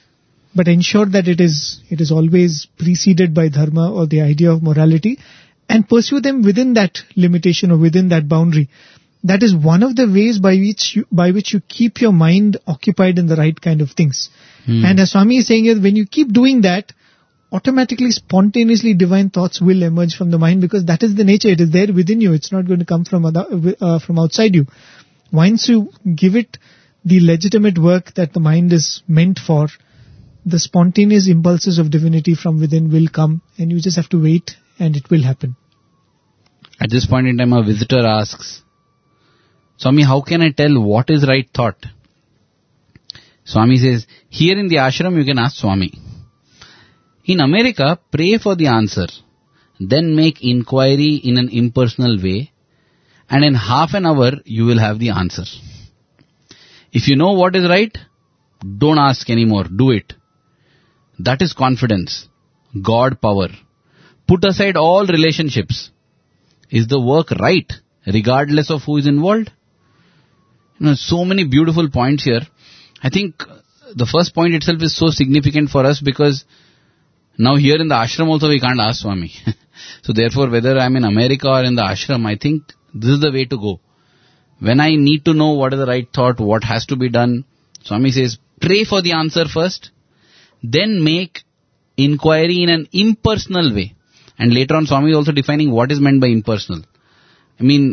but ensure that it is, it is always preceded by Dharma or the idea of morality, and pursue them within that limitation or within that boundary. That is one of the ways by which you, by which you keep your mind occupied in the right kind of things. Hmm. And as Swami is saying here, when you keep doing that, automatically, spontaneously divine thoughts will emerge from the mind, because that is the nature. It is there within you. It's not going to come from other, uh, from outside you. Once you give it the legitimate work that the mind is meant for, the spontaneous impulses of divinity from within will come, and you just have to wait, and it will happen.
At this point in time, a visitor asks, Swami, how can I tell what is right thought? Swami says, here in the ashram you can ask Swami. In America, pray for the answer, then make inquiry in an impersonal way, and in half an hour you will have the answer. If you know what is right, don't ask anymore, do it. That is confidence, God power. Put aside all relationships. Is the work right, regardless of who is involved? You know, so many beautiful points here. I think the first point itself is so significant for us, because now here in the ashram also we can't ask Swami. So therefore, whether I'm in America or in the ashram, I think this is the way to go. When I need to know what is the right thought, what has to be done, Swami says, pray for the answer first, then make inquiry in an impersonal way. And later on, Swami is also defining what is meant by impersonal. I mean,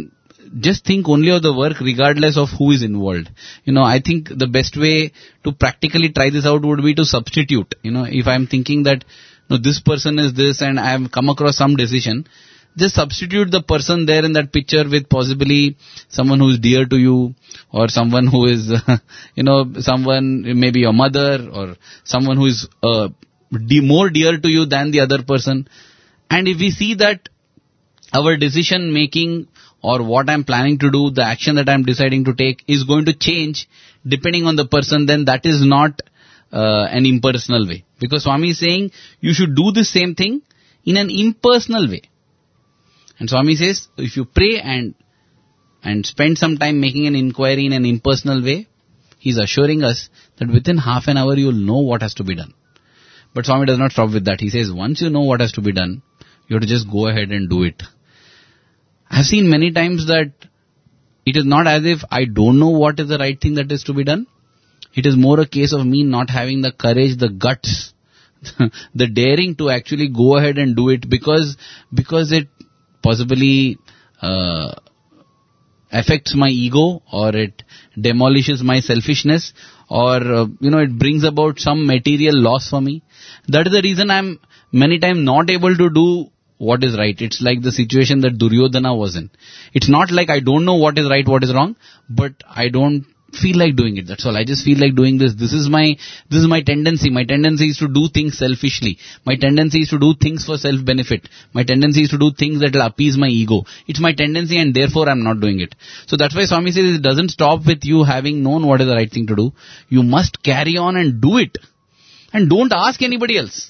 just think only of the work regardless of who is involved. You know, I think the best way to practically try this out would be to substitute. You know, if I'm thinking that, no, this person is this and I have come across some decision, just substitute the person there in that picture with possibly someone who is dear to you, or someone who is, you know, someone, maybe your mother, or someone who is uh, de- more dear to you than the other person. And if we see that our decision making or what I'm planning to do, the action that I'm deciding to take is going to change depending on the person, then that is not uh, an impersonal way. Because Swami is saying you should do the same thing in an impersonal way. And Swami says, if you pray and and spend some time making an inquiry in an impersonal way, he's assuring us that within half an hour you'll know what has to be done. But Swami does not stop with that. He says, once you know what has to be done, you have to just go ahead and do it. I've seen many times that it is not as if I don't know what is the right thing that is to be done. It is more a case of me not having the courage, the guts, the daring to actually go ahead and do it because because it possibly uh, affects my ego, or it demolishes my selfishness, or uh, you know, it brings about some material loss for me. That is the reason I'm many times not able to do what is right. It's like the situation that Duryodhana was in. It's not like I don't know what is right, what is wrong, but I don't feel like doing it. That's all. I just feel like doing this. This is my, this is my tendency. My tendency is to do things selfishly. My tendency is to do things for self-benefit. My tendency is to do things that will appease my ego. It's my tendency and therefore I'm not doing it. So that's why Swami says it doesn't stop with you having known what is the right thing to do. You must carry on and do it. And don't ask anybody else.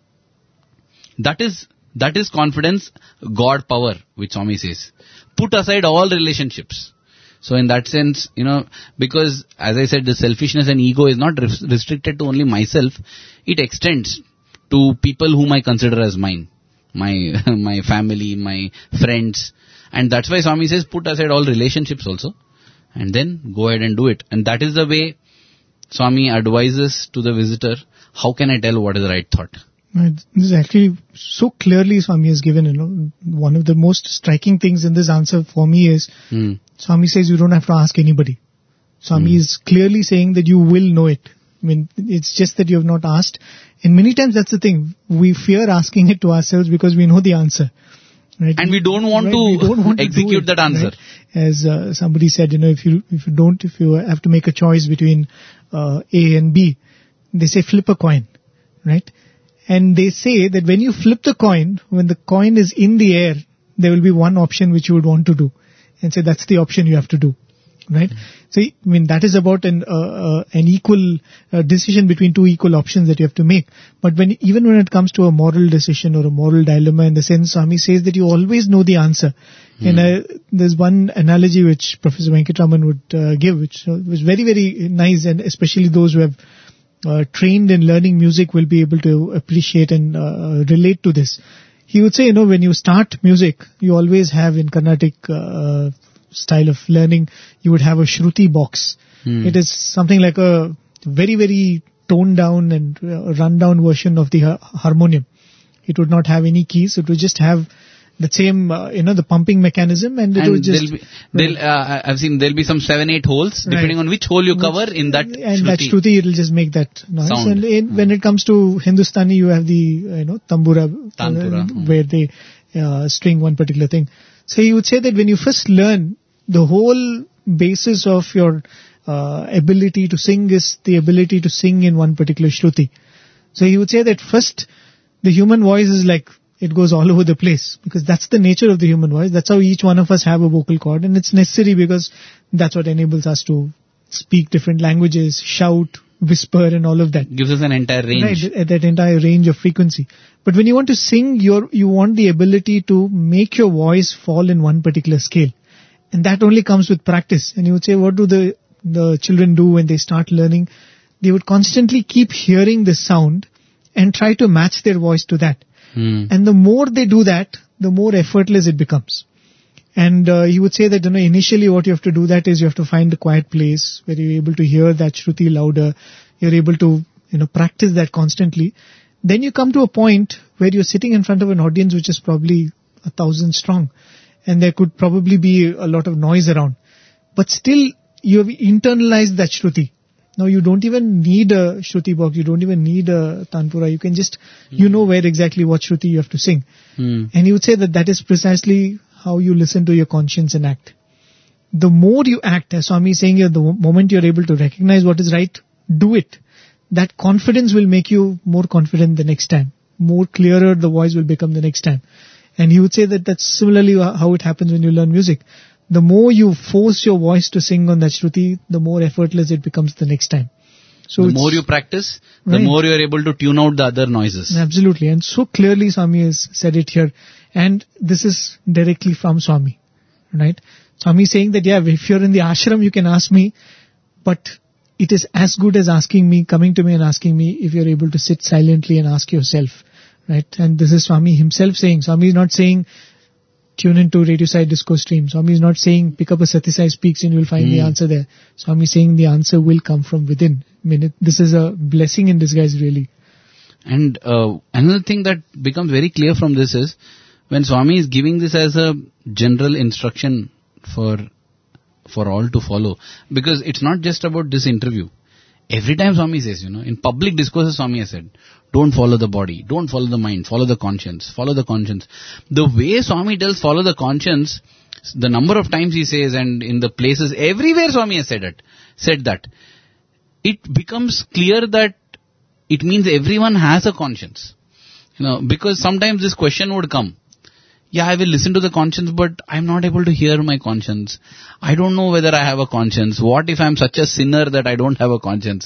That is, that is confidence, God power, which Swami says. Put aside all relationships. So in that sense, you know, because as I said, the selfishness and ego is not res- restricted to only myself. It extends to people whom I consider as mine. My, my family, my friends. And that's why Swami says put aside all relationships also. And then go ahead and do it. And that is the way Swami advises to the visitor, how can I tell what is the right thought?
Right. This is actually so clearly Swami has given, you know, one of the most striking things in this answer for me is,
Mm.
Swami says you don't have to ask anybody. Swami
Mm.
is clearly saying that you will know it. I mean, it's just that you have not asked. And many times that's the thing. We fear asking it to ourselves because we know the answer. Right?
And we don't want
Right?
to
We don't want to do
execute
it,
that answer.
right? As uh, somebody said, you know, if you if you don't, if you have to make a choice between uh, A and B, they say flip a coin, right? And they say that when you flip the coin, when the coin is in the air, there will be one option which you would want to do. And say that's the option you have to do. Right? Mm-hmm. So, I mean, that is about an, uh, uh, an equal uh, decision between two equal options that you have to make. But when, even when it comes to a moral decision or a moral dilemma, in the sense, Swami says that you always know the answer. Mm-hmm. And uh, there's one analogy which Professor Venkatraman would uh, give, which uh, was very, very nice, and especially those who have uh, trained in learning music will be able to appreciate and uh, relate to this. He would say, you know, when you start music, you always have in Carnatic uh, style of learning, you would have a Shruti box. Hmm. It is something like a very, very toned down and uh, run down version of the ha- harmonium. It would not have any keys. It would just have the same, uh, you know, the pumping mechanism, and it
and
would just...
There'll be, there'll, uh, I've seen there'll be some seven, eight holes, depending right. on which hole you cover in that
And
Shruti.
that Shruti, it'll just make that noise.
Sound.
And in, hmm. when it comes to Hindustani, you have the, you know, tambura,
Tanpura,
uh,
hmm.
where they uh, string one particular thing. So he would say that when you first learn, the whole basis of your uh, ability to sing is the ability to sing in one particular Shruti. So he would say that first, the human voice is like, it goes all over the place, because that's the nature of the human voice. That's how each one of us have a vocal cord, and it's necessary because that's what enables us to speak different languages, shout, whisper, and all of that.
Gives us an entire range.
Right, that entire range of frequency. But when you want to sing, you're, you want the ability to make your voice fall in one particular scale. And that only comes with practice. And you would say, what do the, the children do when they start learning? They would constantly keep hearing the sound and try to match their voice to that. Hmm. And the more they do that, the more effortless it becomes. And uh, he would say that, you know, initially what you have to do that is you have to find a quiet place where you're able to hear that Shruti louder. You're able to, you know, practice that constantly. Then you come to a point where you're sitting in front of an audience which is probably a thousand strong. and there could probably be a lot of noise around. But still, you have internalized that Shruti. Now you don't even need a Shruti box, you don't even need a Tanpura, you can just, mm. you know where exactly what Shruti you have to sing.
Mm.
And he would say that that is precisely how you listen to your conscience and act. The more you act, as Swami is saying here, the moment you're able to recognize what is right, do it. That confidence will make you more confident the next time. More clearer the voice will become the next time. And he would say that that's similarly how it happens when you learn music. The more you force your voice to sing on that Shruti, the more effortless it becomes the next time. So
the more you practice, the
right.
more you are able to tune out the other noises.
Absolutely. And so clearly Swami has said it here. And this is directly from Swami. Right? Swami is saying that, yeah, if you're in the ashram, you can ask me, but it is as good as asking me, coming to me and asking me if you're able to sit silently and ask yourself. Right? And this is Swami himself saying. Swami is not saying, tune into Radio Sai Disco Stream. Swami is not saying, pick up a Sathya Sai Speaks and you'll find mm. the answer there. Swami is saying the answer will come from within. I mean, it, this is a blessing in disguise, really.
And uh, another thing that becomes very clear from this is, when Swami is giving this as a general instruction for for all to follow, because it's not just about this interview. Every time Swami says, you know, in public discourses Swami has said, don't follow the body, don't follow the mind, follow the conscience, follow the conscience. The way Swami tells follow the conscience, the number of times he says, and in the places, everywhere Swami has said it, said that, it becomes clear that it means everyone has a conscience. You know, because sometimes this question would come. Yeah, I will listen to the conscience, but I'm not able to hear my conscience. I don't know whether I have a conscience. What if I'm such a sinner that I don't have a conscience?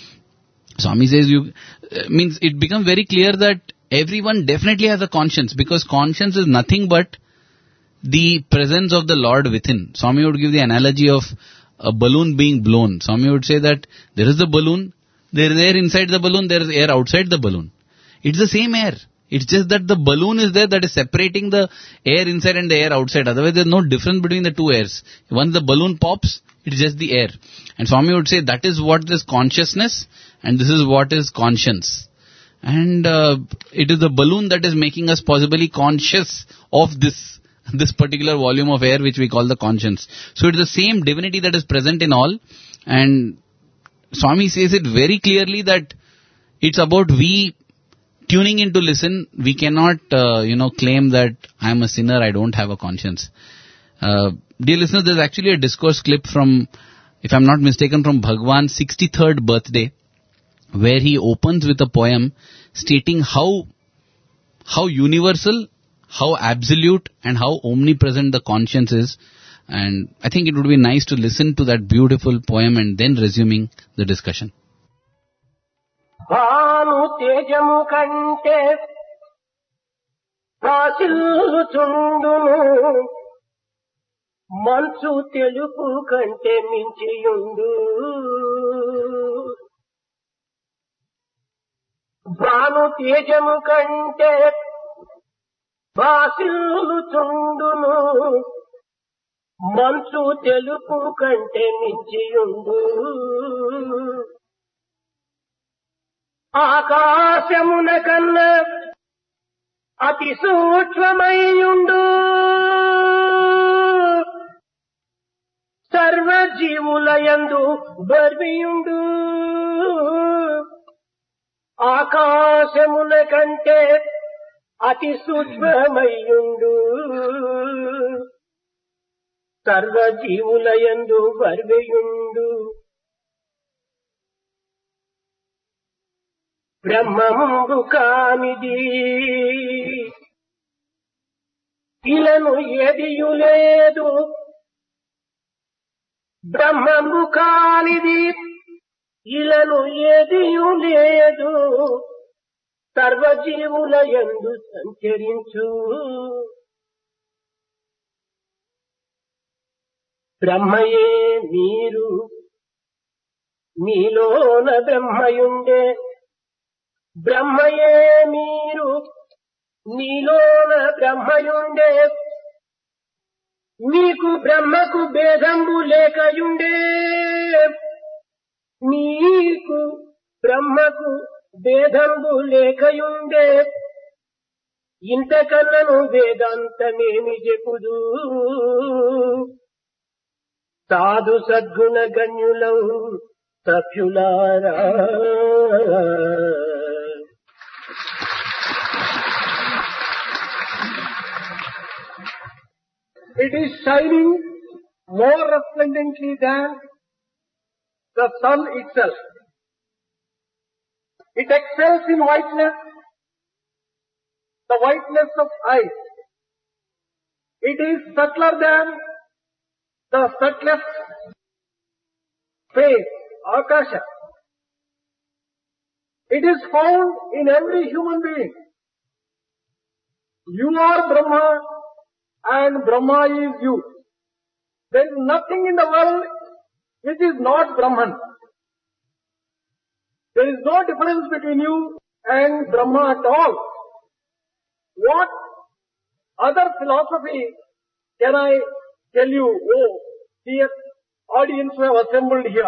Swami says, you uh, means it becomes very clear that everyone definitely has a conscience, because conscience is nothing but the presence of the Lord within. Swami would give the analogy of a balloon being blown. Swami would say that there is the balloon, there is air inside the balloon, there is air outside the balloon. It's the same air. It's just that the balloon is there that is separating the air inside and the air outside. Otherwise, there's no difference between the two airs. Once the balloon pops, it's just the air. And Swami would say that is what is consciousness and this is what is conscience. And uh, it is the balloon that is making us possibly conscious of this, this particular volume of air which we call the conscience. So it is the same divinity that is present in all. And Swami says it very clearly that it's about we tuning in to listen. We cannot, uh, you know, claim that I am a sinner, I don't have a conscience. Uh, dear listeners, there's actually a discourse clip from, if I'm not mistaken, from Bhagwan's sixty-third birthday, where he opens with a poem stating how, how universal, how absolute, and how omnipresent the conscience is. And I think it would be nice to listen to that beautiful poem and then resuming the discussion.
Bhanu తేజము కంటే భాసిల్లుచుండును మంచు తెలుపు కంటే మించియుండు భాను తేజము కంటే భాసిల్లుచుండును మంచు తెలుపు కంటే మించియుండు ఆకాశమున కన్నా అతి సూక్ష్మమయ్యుండు సర్వజీవులయందు బర్వియుండు ఆకాశమున కంటే అతి సూక్ష్మమయ్యుండు సర్వజీవులయందు బర్వియుండు బ్రహ్మము కానిది ఇలను ఏదియు లేదు బ్రహ్మము కానిది ఇలను ఏదియు లేదు సర్వజీవుల యందు సంచరించు బ్రహ్మయే మీరు మీలోన బ్రహ్మయుండే బ్రహ్మయే మీరు మీలోన బ్రహ్మయుండే మీకు బ్రహ్మకు భేదంబు లేకయుండే మీకు బ్రహ్మకు భేదంబు లేకయుండే ఇంతకన్నను వేదాంతమేమి చెప్పుదు సాధు సద్గుణ గణ్యులం సభ్యులారా. It is shining more resplendently than the sun itself. It excels in whiteness, the whiteness of ice. It is subtler than the subtlest space, akasha. It is found in every human being. You are Brahma and Brahma is you. There is nothing in the world which is not Brahman. There is no difference between you and Brahma at all. What other philosophy can I tell you, oh, dear audience who have assembled here?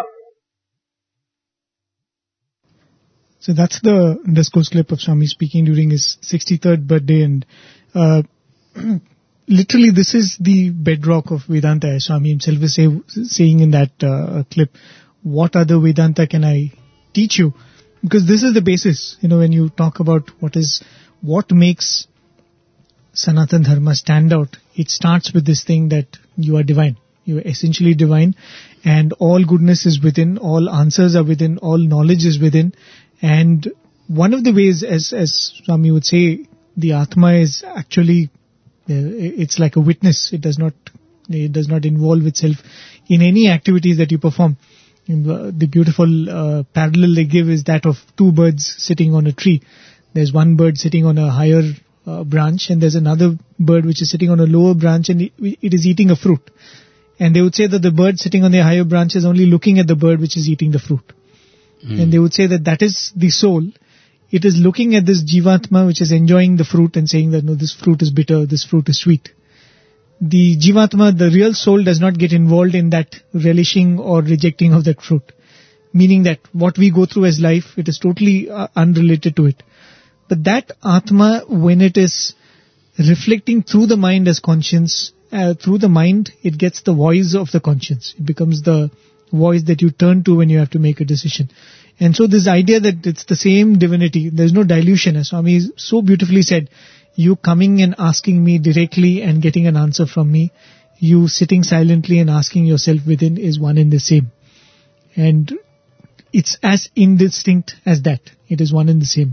So that's the discourse clip of Swami speaking during his sixty-third birthday, and uh, literally this is the bedrock of Vedanta. Swami himself is say, saying in that uh, clip, what other Vedanta can I teach you? Because this is the basis, you know, when you talk about what is, what makes Sanatan Dharma stand out, it starts with this thing that you are divine. You are essentially divine, and all goodness is within, all answers are within, all knowledge is within. And one of the ways, as, as Swami would say, the Atma is actually, uh, it's like a witness. It does not, it does not involve itself in any activities that you perform. The beautiful uh, parallel they give is that of two birds sitting on a tree. There's one bird sitting on a higher uh, branch, and there's another bird which is sitting on a lower branch, and it, it is eating a fruit. And they would say that the bird sitting on the higher branch is only looking at the bird which is eating the fruit. Mm. And they would say that that is the soul. It is looking at this Jivatma which is enjoying the fruit and saying that no, this fruit is bitter, this fruit is sweet. The Jivatma, the real soul, does not get involved in that relishing or rejecting of that fruit. Meaning that what we go through as life, it is totally uh, unrelated to it. But that Atma, when it is reflecting through the mind as conscience, uh, through the mind, it gets the voice of the conscience. It becomes the voice that you turn to when you have to make a decision. And so this idea that it's the same divinity, there's no dilution, as Swami so beautifully said, you coming and asking me directly and getting an answer from me, you sitting silently and asking yourself within is one and the same. And it's as indistinct as that. It is one and the same.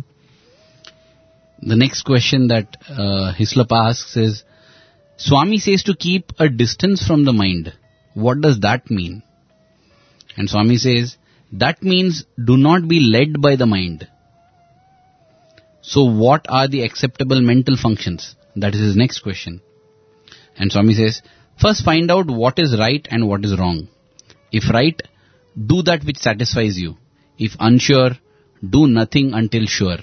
The next question that uh, Hislop asks is, Swami says to keep a distance from the mind. What does that mean? And Swami says, that means do not be led by the mind. So what are the acceptable mental functions? That is his next question. And Swami says, first find out what is right and what is wrong. If right, do that which satisfies you. If unsure, do nothing until sure.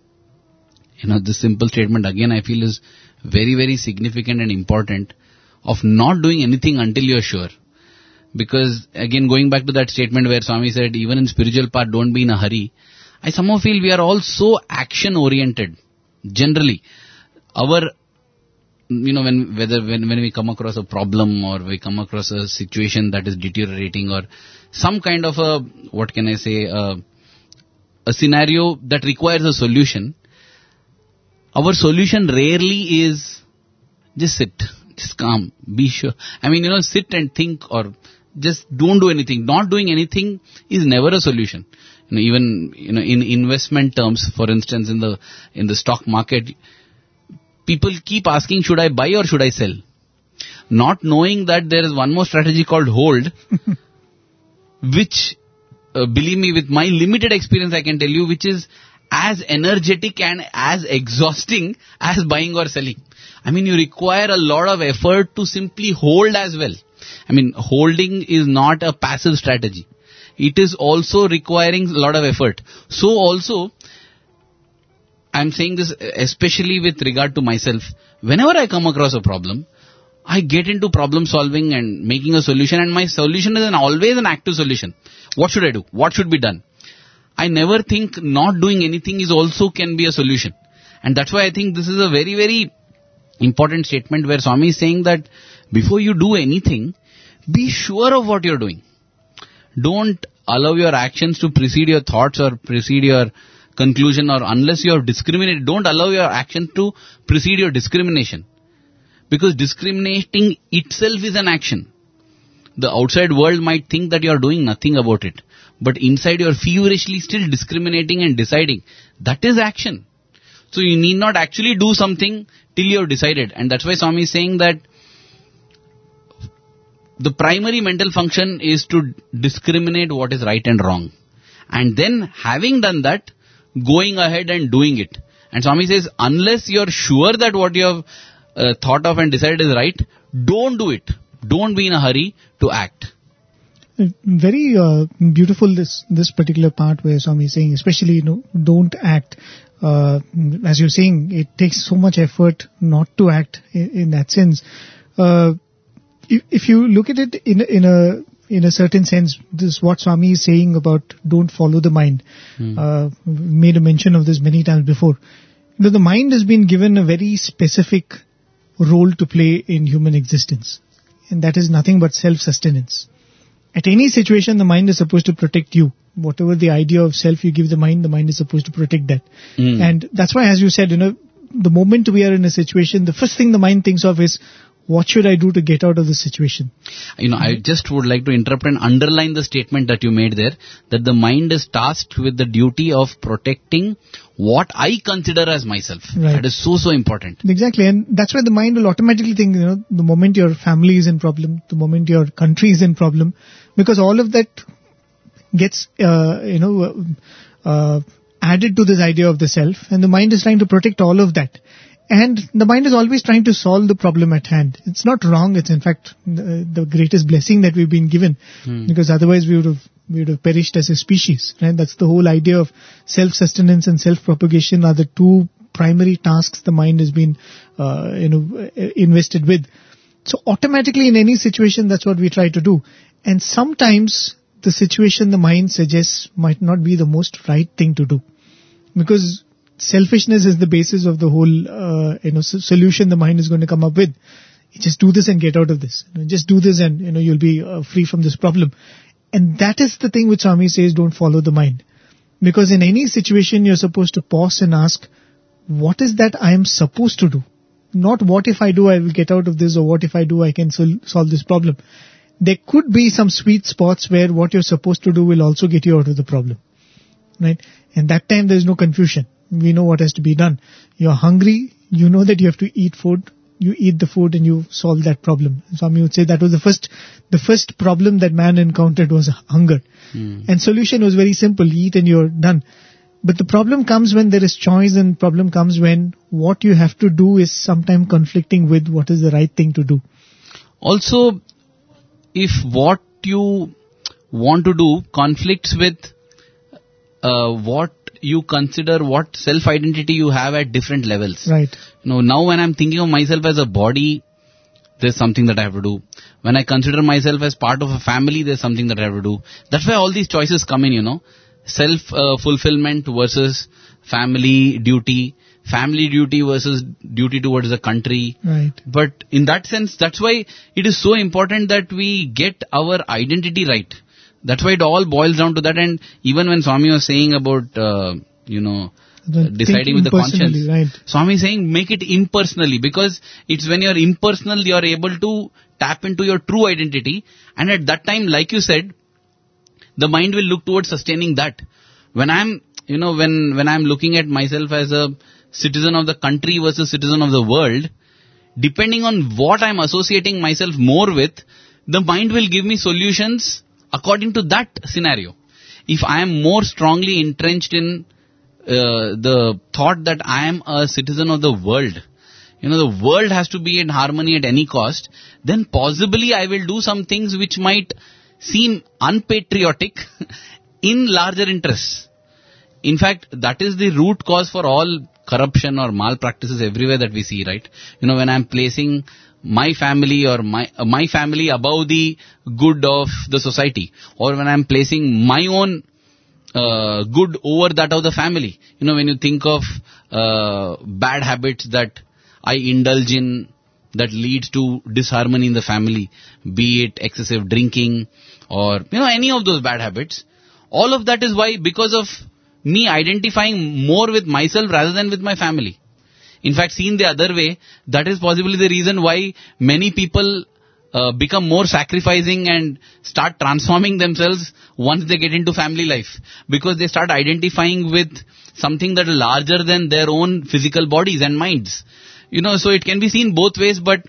You know, this simple statement again I feel is very, very significant and important, of not doing anything until you're sure. Because again, going back to that statement where Swami said, even in spiritual path, don't be in a hurry. I somehow feel we are all so action oriented. Generally, our, you know, when whether when, when we come across a problem or we come across a situation that is deteriorating or some kind of a, what can I say, a, a scenario that requires a solution, our solution rarely is just sit, just calm, be sure. I mean, you know, sit and think, or just don't do anything. Not doing anything is never a solution. You know, even, you know, in investment terms, for instance, in the, in the stock market, people keep asking, should I buy or should I sell? Not knowing that there is one more strategy called hold, which, uh, believe me, with my limited experience, I can tell you, which is as energetic and as exhausting as buying or selling. I mean, you require a lot of effort to simply hold as well. I mean, holding is not a passive strategy. It is also requiring a lot of effort. So also, I'm saying this especially with regard to myself. Whenever I come across a problem, I get into problem solving and making a solution, and my solution is an always an active solution. What should I do? What should be done? I never think not doing anything is also can be a solution. And that's why I think this is a very, very important statement where Swami is saying that before you do anything, be sure of what you're doing. Don't allow your actions to precede your thoughts or precede your conclusion, or unless you have discriminated, don't allow your action to precede your discrimination. Because discriminating itself is an action. The outside world might think that you are doing nothing about it. But inside you are feverishly still discriminating and deciding. That is action. So you need not actually do something till you have decided. And that's why Swami is saying that the primary mental function is to discriminate what is right and wrong. And then having done that, going ahead and doing it. And Swami says, unless you are sure that what you have uh, thought of and decided is right, don't do it. Don't be in a hurry to act.
Very uh, beautiful this this particular part where Swami is saying, especially, you know, don't act. Uh, as you're saying, it takes so much effort not to act in, in that sense. Uh, if, if you look at it in, in a in a certain sense, this is what Swami is saying about don't follow the mind. Hmm. Uh, made a mention of this many times before. You know, the mind has been given a very specific role to play in human existence. And that is nothing but self-sustenance. At any situation, the mind is supposed to protect you. Whatever the idea of self you give the mind, the mind is supposed to protect that. Mm. And that's why, as you said, you know, the moment we are in a situation, the first thing the mind thinks of is, what should I do to get out of this situation?
You know, mm-hmm. I just would like to interrupt and underline the statement that you made there, that the mind is tasked with the duty of protecting what I consider as myself. Right. That is so, so important.
Exactly. And that's why the mind will automatically think, you know, the moment your family is in problem, the moment your country is in problem, because all of that gets, uh, you know, uh, added to this idea of the self, and the mind is trying to protect all of that. And the mind is always trying to solve the problem at hand. It's not wrong. It's in fact the, the greatest blessing that we've been given, hmm. because otherwise we would have we would have perished as a species. Right? That's the whole idea of self-sustenance and self-propagation are the two primary tasks the mind has been, uh, you know, invested with. So automatically in any situation, that's what we try to do. And sometimes the situation the mind suggests might not be the most right thing to do, because selfishness is the basis of the whole, uh, you know, s- solution the mind is going to come up with. You just do this and get out of this. You know, just do this and, you know, you'll be uh, free from this problem. And that is the thing which Swami says, don't follow the mind. Because in any situation, you're supposed to pause and ask, what is that I am supposed to do? Not what if I do, I will get out of this, or what if I do, I can sol- solve this problem. There could be some sweet spots where what you're supposed to do will also get you out of the problem. Right? And that time there's no confusion. We know what has to be done. You're hungry, you know that you have to eat food, you eat the food and you solve that problem. Swami would say that was the first, the first problem that man encountered was hunger. Mm. And solution was very simple, eat and you're done. But the problem comes when there is choice, and problem comes when what you have to do is sometimes conflicting with what is the right thing to do.
Also, if what you want to do conflicts with uh, what you consider, what self-identity you have at different levels.
Right.
You know, now when I'm thinking of myself as a body, there's something that I have to do. When I consider myself as part of a family, there's something that I have to do. That's why all these choices come in, you know. Self-fulfillment uh, versus family duty, family duty versus duty towards the country.
Right.
But in that sense, that's why it is so important that we get our identity right. That's why it all boils down to that. And even when Swami was saying about, uh, you know, uh, deciding with the conscience,
right.
Swami is saying make it impersonally, because it's when you're impersonal, you're able to tap into your true identity. And at that time, like you said, the mind will look towards sustaining that. When I'm, you know, when, when I'm looking at myself as a citizen of the country versus citizen of the world, depending on what I'm associating myself more with, the mind will give me solutions according to that scenario. If I am more strongly entrenched in uh, the thought that I am a citizen of the world, you know, the world has to be in harmony at any cost, then possibly I will do some things which might seem unpatriotic in larger interests. In fact, that is the root cause for all corruption or malpractices everywhere that we see, right? You know, when I'm placing my family or my uh, my family above the good of the society, or when I'm placing my own uh, good over that of the family. You know, when you think of uh, bad habits that I indulge in that leads to disharmony in the family, be it excessive drinking or, you know, any of those bad habits. All of that is why, because of me identifying more with myself rather than with my family. In fact, seen the other way, that is possibly the reason why many people uh, become more sacrificing and start transforming themselves once they get into family life. Because they start identifying with something that is larger than their own physical bodies and minds. You know, so it can be seen both ways, but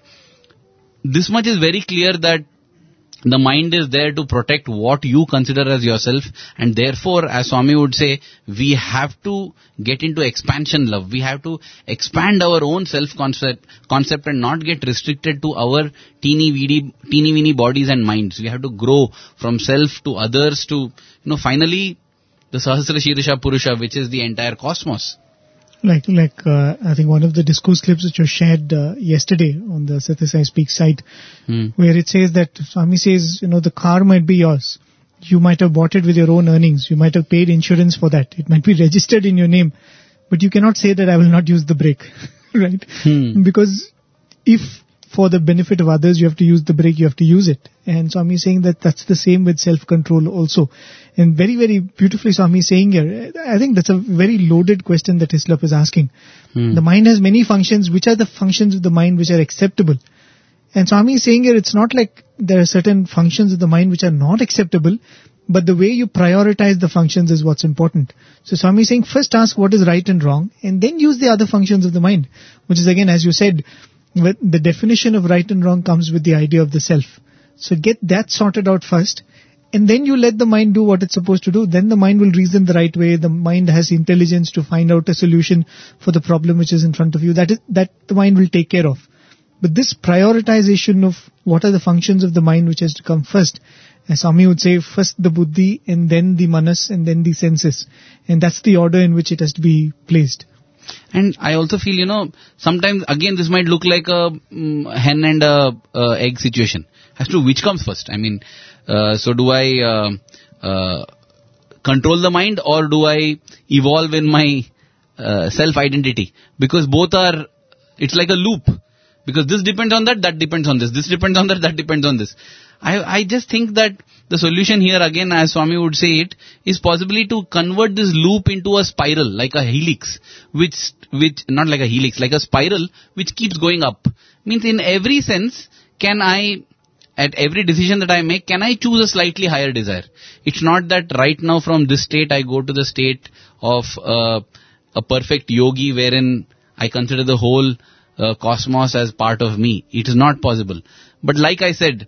this much is very clear that the mind is there to protect what you consider as yourself, and therefore, as Swami would say, we have to get into expansion love. We have to expand our own self-concept concept and not get restricted to our teeny weeny, teeny weeny bodies and minds. We have to grow from self to others to, you know, finally, the Sahasra Shirsha Purusha, which is the entire cosmos.
Like, like uh, I think one of the discourse clips which was shared uh, yesterday on the Sathya Sai Speak site, hmm. where it says that Swami says, you know, the car might be yours. You might have bought it with your own earnings. You might have paid insurance for that. It might be registered in your name. But you cannot say that I will not use the brake, right? Hmm. Because if for the benefit of others you have to use the brake, you have to use it. And Swami is saying that that's the same with self-control also. And very, very beautifully Swami is saying here, I think that's a very loaded question that Hislop is asking. Hmm. The mind has many functions. Which are the functions of the mind which are acceptable? And Swami is saying here, it's not like there are certain functions of the mind which are not acceptable, but the way you prioritize the functions is what's important. So Swami is saying, first ask what is right and wrong, and then use the other functions of the mind, which is again, as you said, the definition of right and wrong comes with the idea of the self. So get that sorted out first, and then you let the mind do what it's supposed to do. Then the mind will reason the right way. The mind has intelligence to find out a solution for the problem which is in front of you. That is, that the mind will take care of. But this prioritization of what are the functions of the mind which has to come first, as Swami would say, first the buddhi, and then the manas, and then the senses. And that's the order in which it has to be placed.
And I also feel, you know, sometimes, again, this might look like a um, hen and a uh, egg situation. As to which comes first. I mean, uh, so do I uh, uh, control the mind, or do I evolve in my uh, self-identity? Because both are, it's like a loop. Because this depends on that, that depends on this. This depends on that, that depends on this. I, I just think that the solution here, again, as Swami would say it, is possibly to convert this loop into a spiral, like a helix, which, which, not like a helix, like a spiral, which keeps going up. Means in every sense, can I, at every decision that I make, can I choose a slightly higher desire? It's not that right now from this state I go to the state of uh, a perfect yogi wherein I consider the whole uh, cosmos as part of me. It is not possible. But like I said,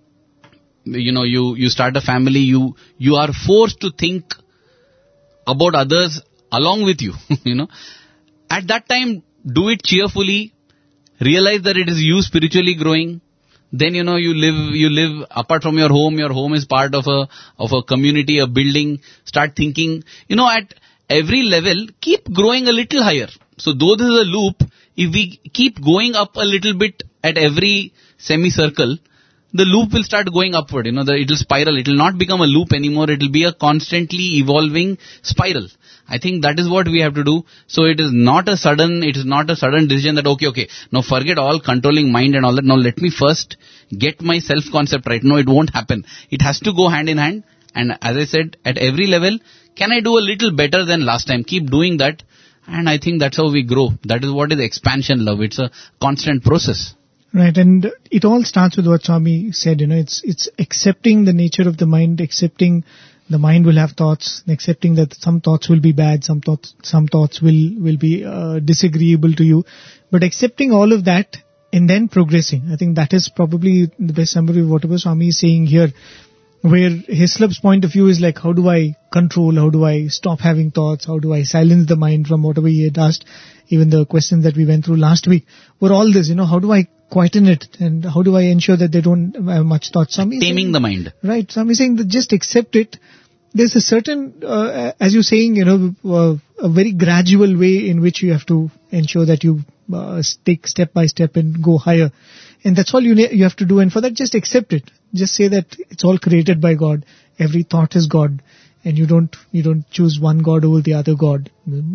you know, you, you start a family, you, you are forced to think about others along with you, you know. At that time, do it cheerfully, realize that it is you spiritually growing. Then, you know, you live, you live apart from your home. Your home is part of a, of a community, a building. Start thinking, you know, at every level, keep growing a little higher. So though this is a loop, if we keep going up a little bit at every semicircle, the loop will start going upward, you know, the, it will spiral. It will not become a loop anymore. It will be a constantly evolving spiral. I think that is what we have to do. So it is not a sudden, it is not a sudden decision that, okay, okay, now forget all controlling mind and all that. Now let me first get my self-concept right. No, it won't happen. It has to go hand in hand. And as I said, at every level, can I do a little better than last time? Keep doing that. And I think that's how we grow. That is what is expansion love. It's a constant process.
Right, and it all starts with what Swami said, you know, it's it's accepting the nature of the mind, accepting the mind will have thoughts, accepting that some thoughts will be bad, some thoughts some thoughts will, will be uh, disagreeable to you, but accepting all of that and then progressing. I think that is probably the best summary of whatever Swami is saying here, where Hislop's point of view is like, how do I control, how do I stop having thoughts, how do I silence the mind from whatever he had asked. Even the questions that we went through last week were all this, you know, how do I quieten it, and how do I ensure that they don't have much thought? Swami
Taming
saying,
the mind.
Right. Swami saying that just accept it. There's a certain, uh, as you're saying, you know, uh, a very gradual way in which you have to ensure that you uh, take step by step and go higher. And that's all you ne- you have to do. And for that, just accept it. Just say that it's all created by God. Every thought is God. And you don't, you don't choose one God over the other God.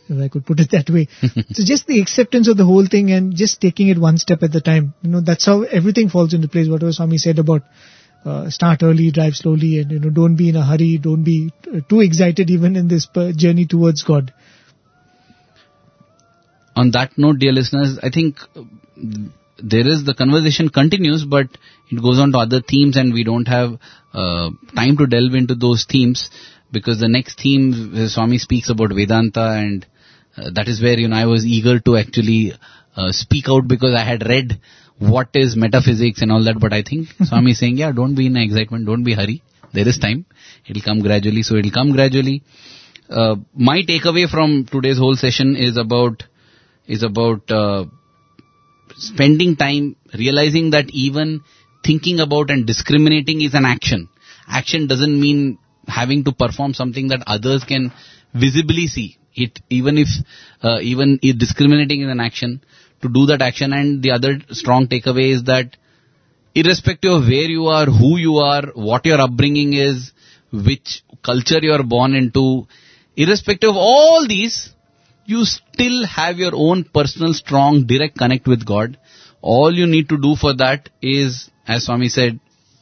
if I could put it that way. So just the acceptance of the whole thing and just taking it one step at a time. You know, that's how everything falls into place. Whatever Swami said about uh, start early, drive slowly, and, you know, don't be in a hurry, don't be uh, too excited even in this uh, journey towards God.
On that note, dear listeners, I think uh, there is, the conversation continues, but it goes on to other themes, and we don't have uh, time to delve into those themes, because the next theme, uh, Swami speaks about Vedanta, and uh, that is where, you know, I was eager to actually uh, speak out, because I had read what is metaphysics and all that, but I think Swami is saying, yeah, don't be in excitement, don't be hurry, there is time, it'll come gradually, so it'll come gradually. Uh, my takeaway from today's whole session is about is about uh, spending time realizing that even thinking about and discriminating is an action. Action doesn't mean having to perform something that others can visibly see. It even if uh, even if discriminating is an action, to do that action. And the other strong takeaway is that irrespective of where you are, who you are, what your upbringing is, which culture you are born into, irrespective of all these, you still have your own personal, strong, direct connect with God. All you need to do for that is, as Swami said,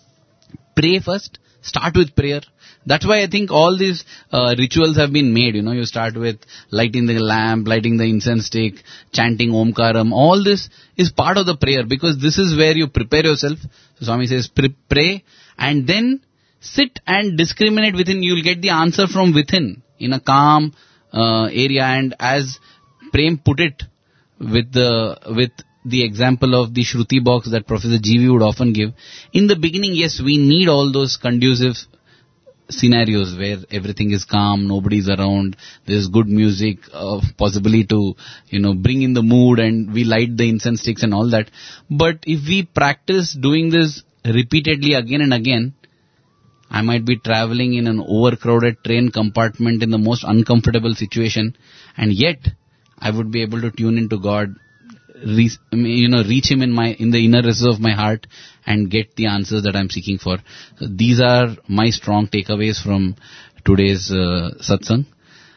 pray first. Start with prayer. That's why I think all these uh, rituals have been made. You know, you start with lighting the lamp, lighting the incense stick, chanting Omkaram. All this is part of the prayer, because this is where you prepare yourself. So Swami says, pray and then sit and discriminate within. You'll get the answer from within in a calm Uh, area. And as Prem put it with the with the example of the Shruti box that Professor G V would often give, in the beginning, yes, we need all those conducive scenarios where everything is calm, nobody's around, there's good music, uh, possibly to, you know, bring in the mood, and we light the incense sticks and all that. But if we practice doing this repeatedly again and again, I might be traveling in an overcrowded train compartment in the most uncomfortable situation, and yet I would be able to tune into God, reach, you know, reach Him in my in the inner recesses of my heart, and get the answers that I'm seeking for. So these are my strong takeaways from today's uh, satsang.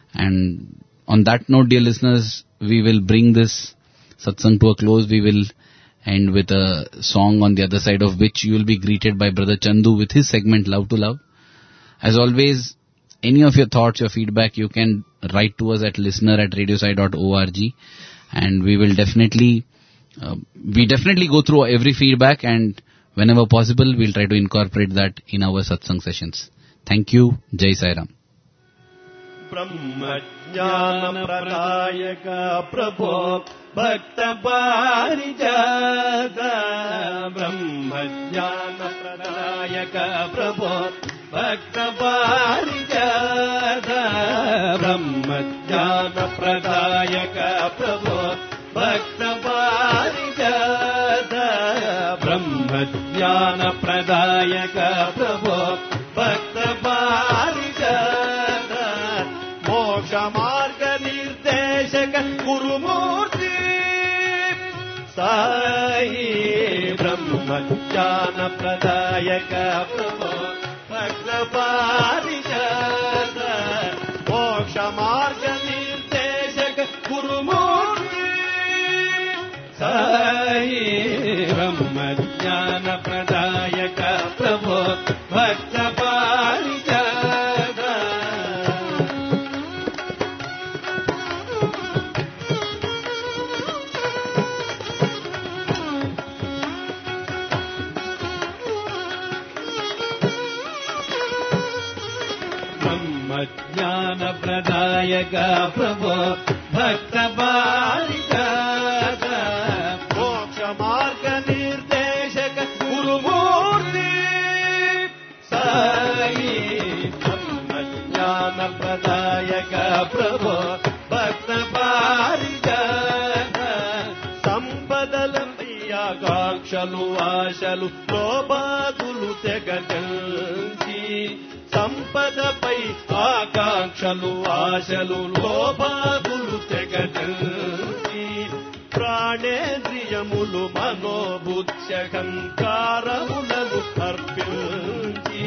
And on that note, dear listeners, we will bring this satsang to a close. We will and with a song on the other side of which you will be greeted by Brother Chandu with his segment Love to Love. As always, any of your thoughts, your feedback, you can write to us at listener at radiosai dot org, and we will definitely, uh, we definitely go through every feedback, and whenever possible, we'll try to incorporate that in our satsang sessions. Thank you. Jai Sai Ram.
ब्रह्मज्ञान प्रदायक प्रभो भक्त पारिजात ब्रह्मज्ञान प्रदायक प्रभो भक्त पारिजात ब्रह्मज्ञान प्रदायक प्रभो भक्त पारिजात ब्रह्मज्ञान प्रदायक प्रभो भक्त पारिजात मोक्ष मार्ग निर्देशक गुरुमूर्ति साई ब्रह्मज्ञान प्रदायक प्रभो भक्त पारिजात मोक्ष मार्ग निर्देशक गुरुमूर्ति साई ब्रह्मज्ञान प्रदायक प्रभो भक्त पारिजात ज्ञान प्रदायक प्रभो भक्त पारिजात मोक्ष मार्ग निर्देशक गुरुमूर्ति साई ज्ञान प्रदायक प्रभो भक्त पारिजात సంపదలందియాకాంక్షలు ఆశలు లోబాదులు తెగజల్చి సంపదపై ఆకాంక్షలు ఆశలు లోబాదులు తెగజల్చి ప్రాణేంద్రియములు మనోబుద్ధ్యహంకారములను అర్పించి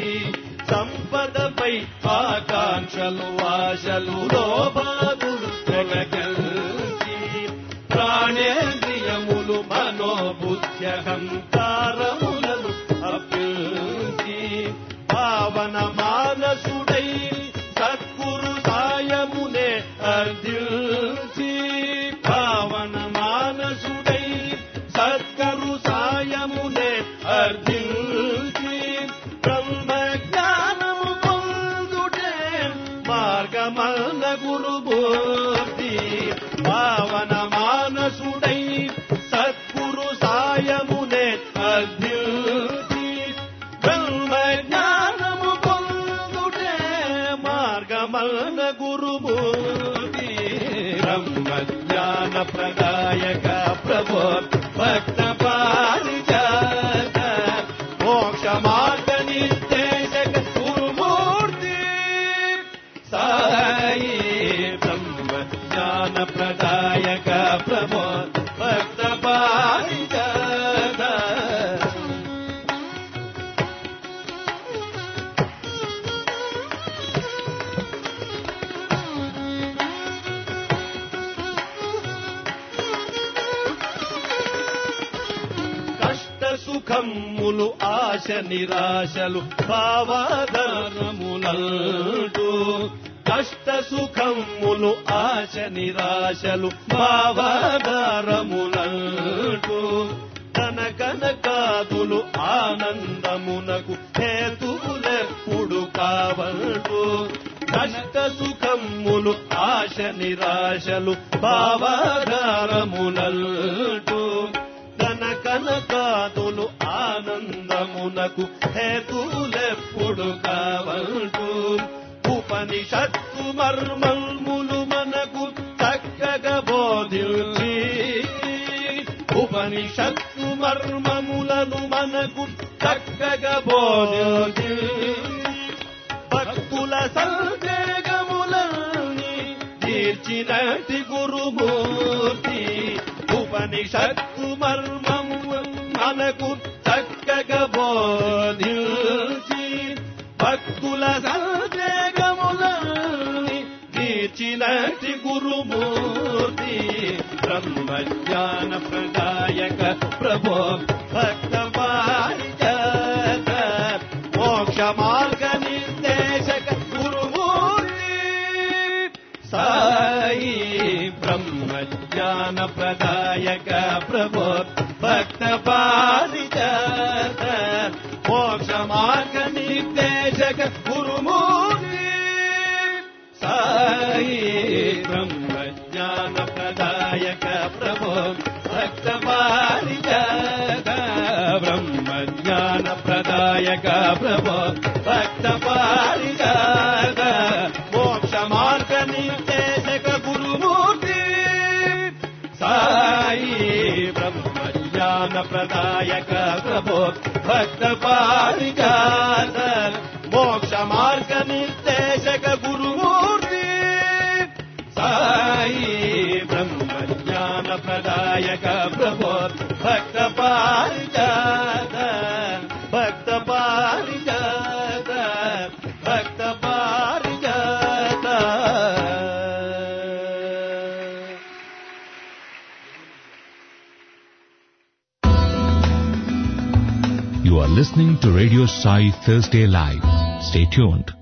సంపదపై ఆకాంక్షలు ఆశలు లోబాదులు తెగజల్చి అత్యహంకారములను అప్పించి పావన మానసుడై సద్గురు సాయమునే అర్జించి పావన మానసుడై సద్గురు సాయమునే అర్జించి బ్రహ్మజ్ఞానము పొందుటే మార్గమన గురుమూర్తి పావన మానసుడై సద్గురు సాయమునే అర్జించి బ్రహ్మజ్ఞానము పొందుటే మార్గమన గురుమూర్తి బ్రహ్మజ్ఞాన ప్రదాయక ప్రభో భక్త పారిజాత మోక్ష మార్గ నిర్దేశక గురుమూర్తి సాయి బ్రహ్మజ్ఞాన ప్రదాయక ప్రభో భక్త పారిజాత సుఖములు ఆశ నిరాశలు భావాధారములంటూ కష్ట సుఖములు ఆశ నిరాశలు భావాధారములంటూ తన కనకాదులు ఆనందమునకు హేతువులెప్పుడు కావంటూ కష్ట సుఖములు ఆశ నిరాశలు భావాధారములంటూ తన కనకాదులు ఆనందమునకు హేతులెప్పుడు కావంటూ ఉపనిషత్తు మర్మములు మనకు చక్కగా బోధించి ఉపనిషత్తు మర్మములను మనకు చక్కగా బోధించి భక్తుల సందేహములని తీర్చినటి గురుమూర్తి ఉపనిషత్తు మర్మము మనకు చక్కగా బోధించి భక్తుల సందేహములని తీర్చినటి గురుమూర్తి బ్రహ్మజ్ఞాన ప్రదాయక ప్రభో భక్త పారిజాత మోక్ష మార్గ నిర్దేశక గురుమూర్తి సాయి బ్రహ్మజ్ఞాన ప్రదాయక ప్రభో భక్త పారిజాత మోక్ష మార్గ నిర్దేశక గురుమూర్తి సాయి బ్రహ్మజ్ఞాన ప్రదాయక ప్రభో భక్త పారిజాత బ్రహ్మజ్ఞాన ప్రదాయక ప్రభో భక్త పారిజాత మోక్ష మార్గ నిర్దేశక గురుమూర్తి సాయి బ్రహ్మజ్ఞాన ప్రదాయక ప్రభో భక్త పారిజాత మోక్ష మార్గ నిర్దేశక గురుమూర్తి సాయి బ్రహ్మజ్ఞాన ప్రదాయక ప్రభో భక్త పారిజాత భక్త పారిజాత భక్త పారిజాత.
You are listening to Radio Sai Thursday Live. Stay tuned.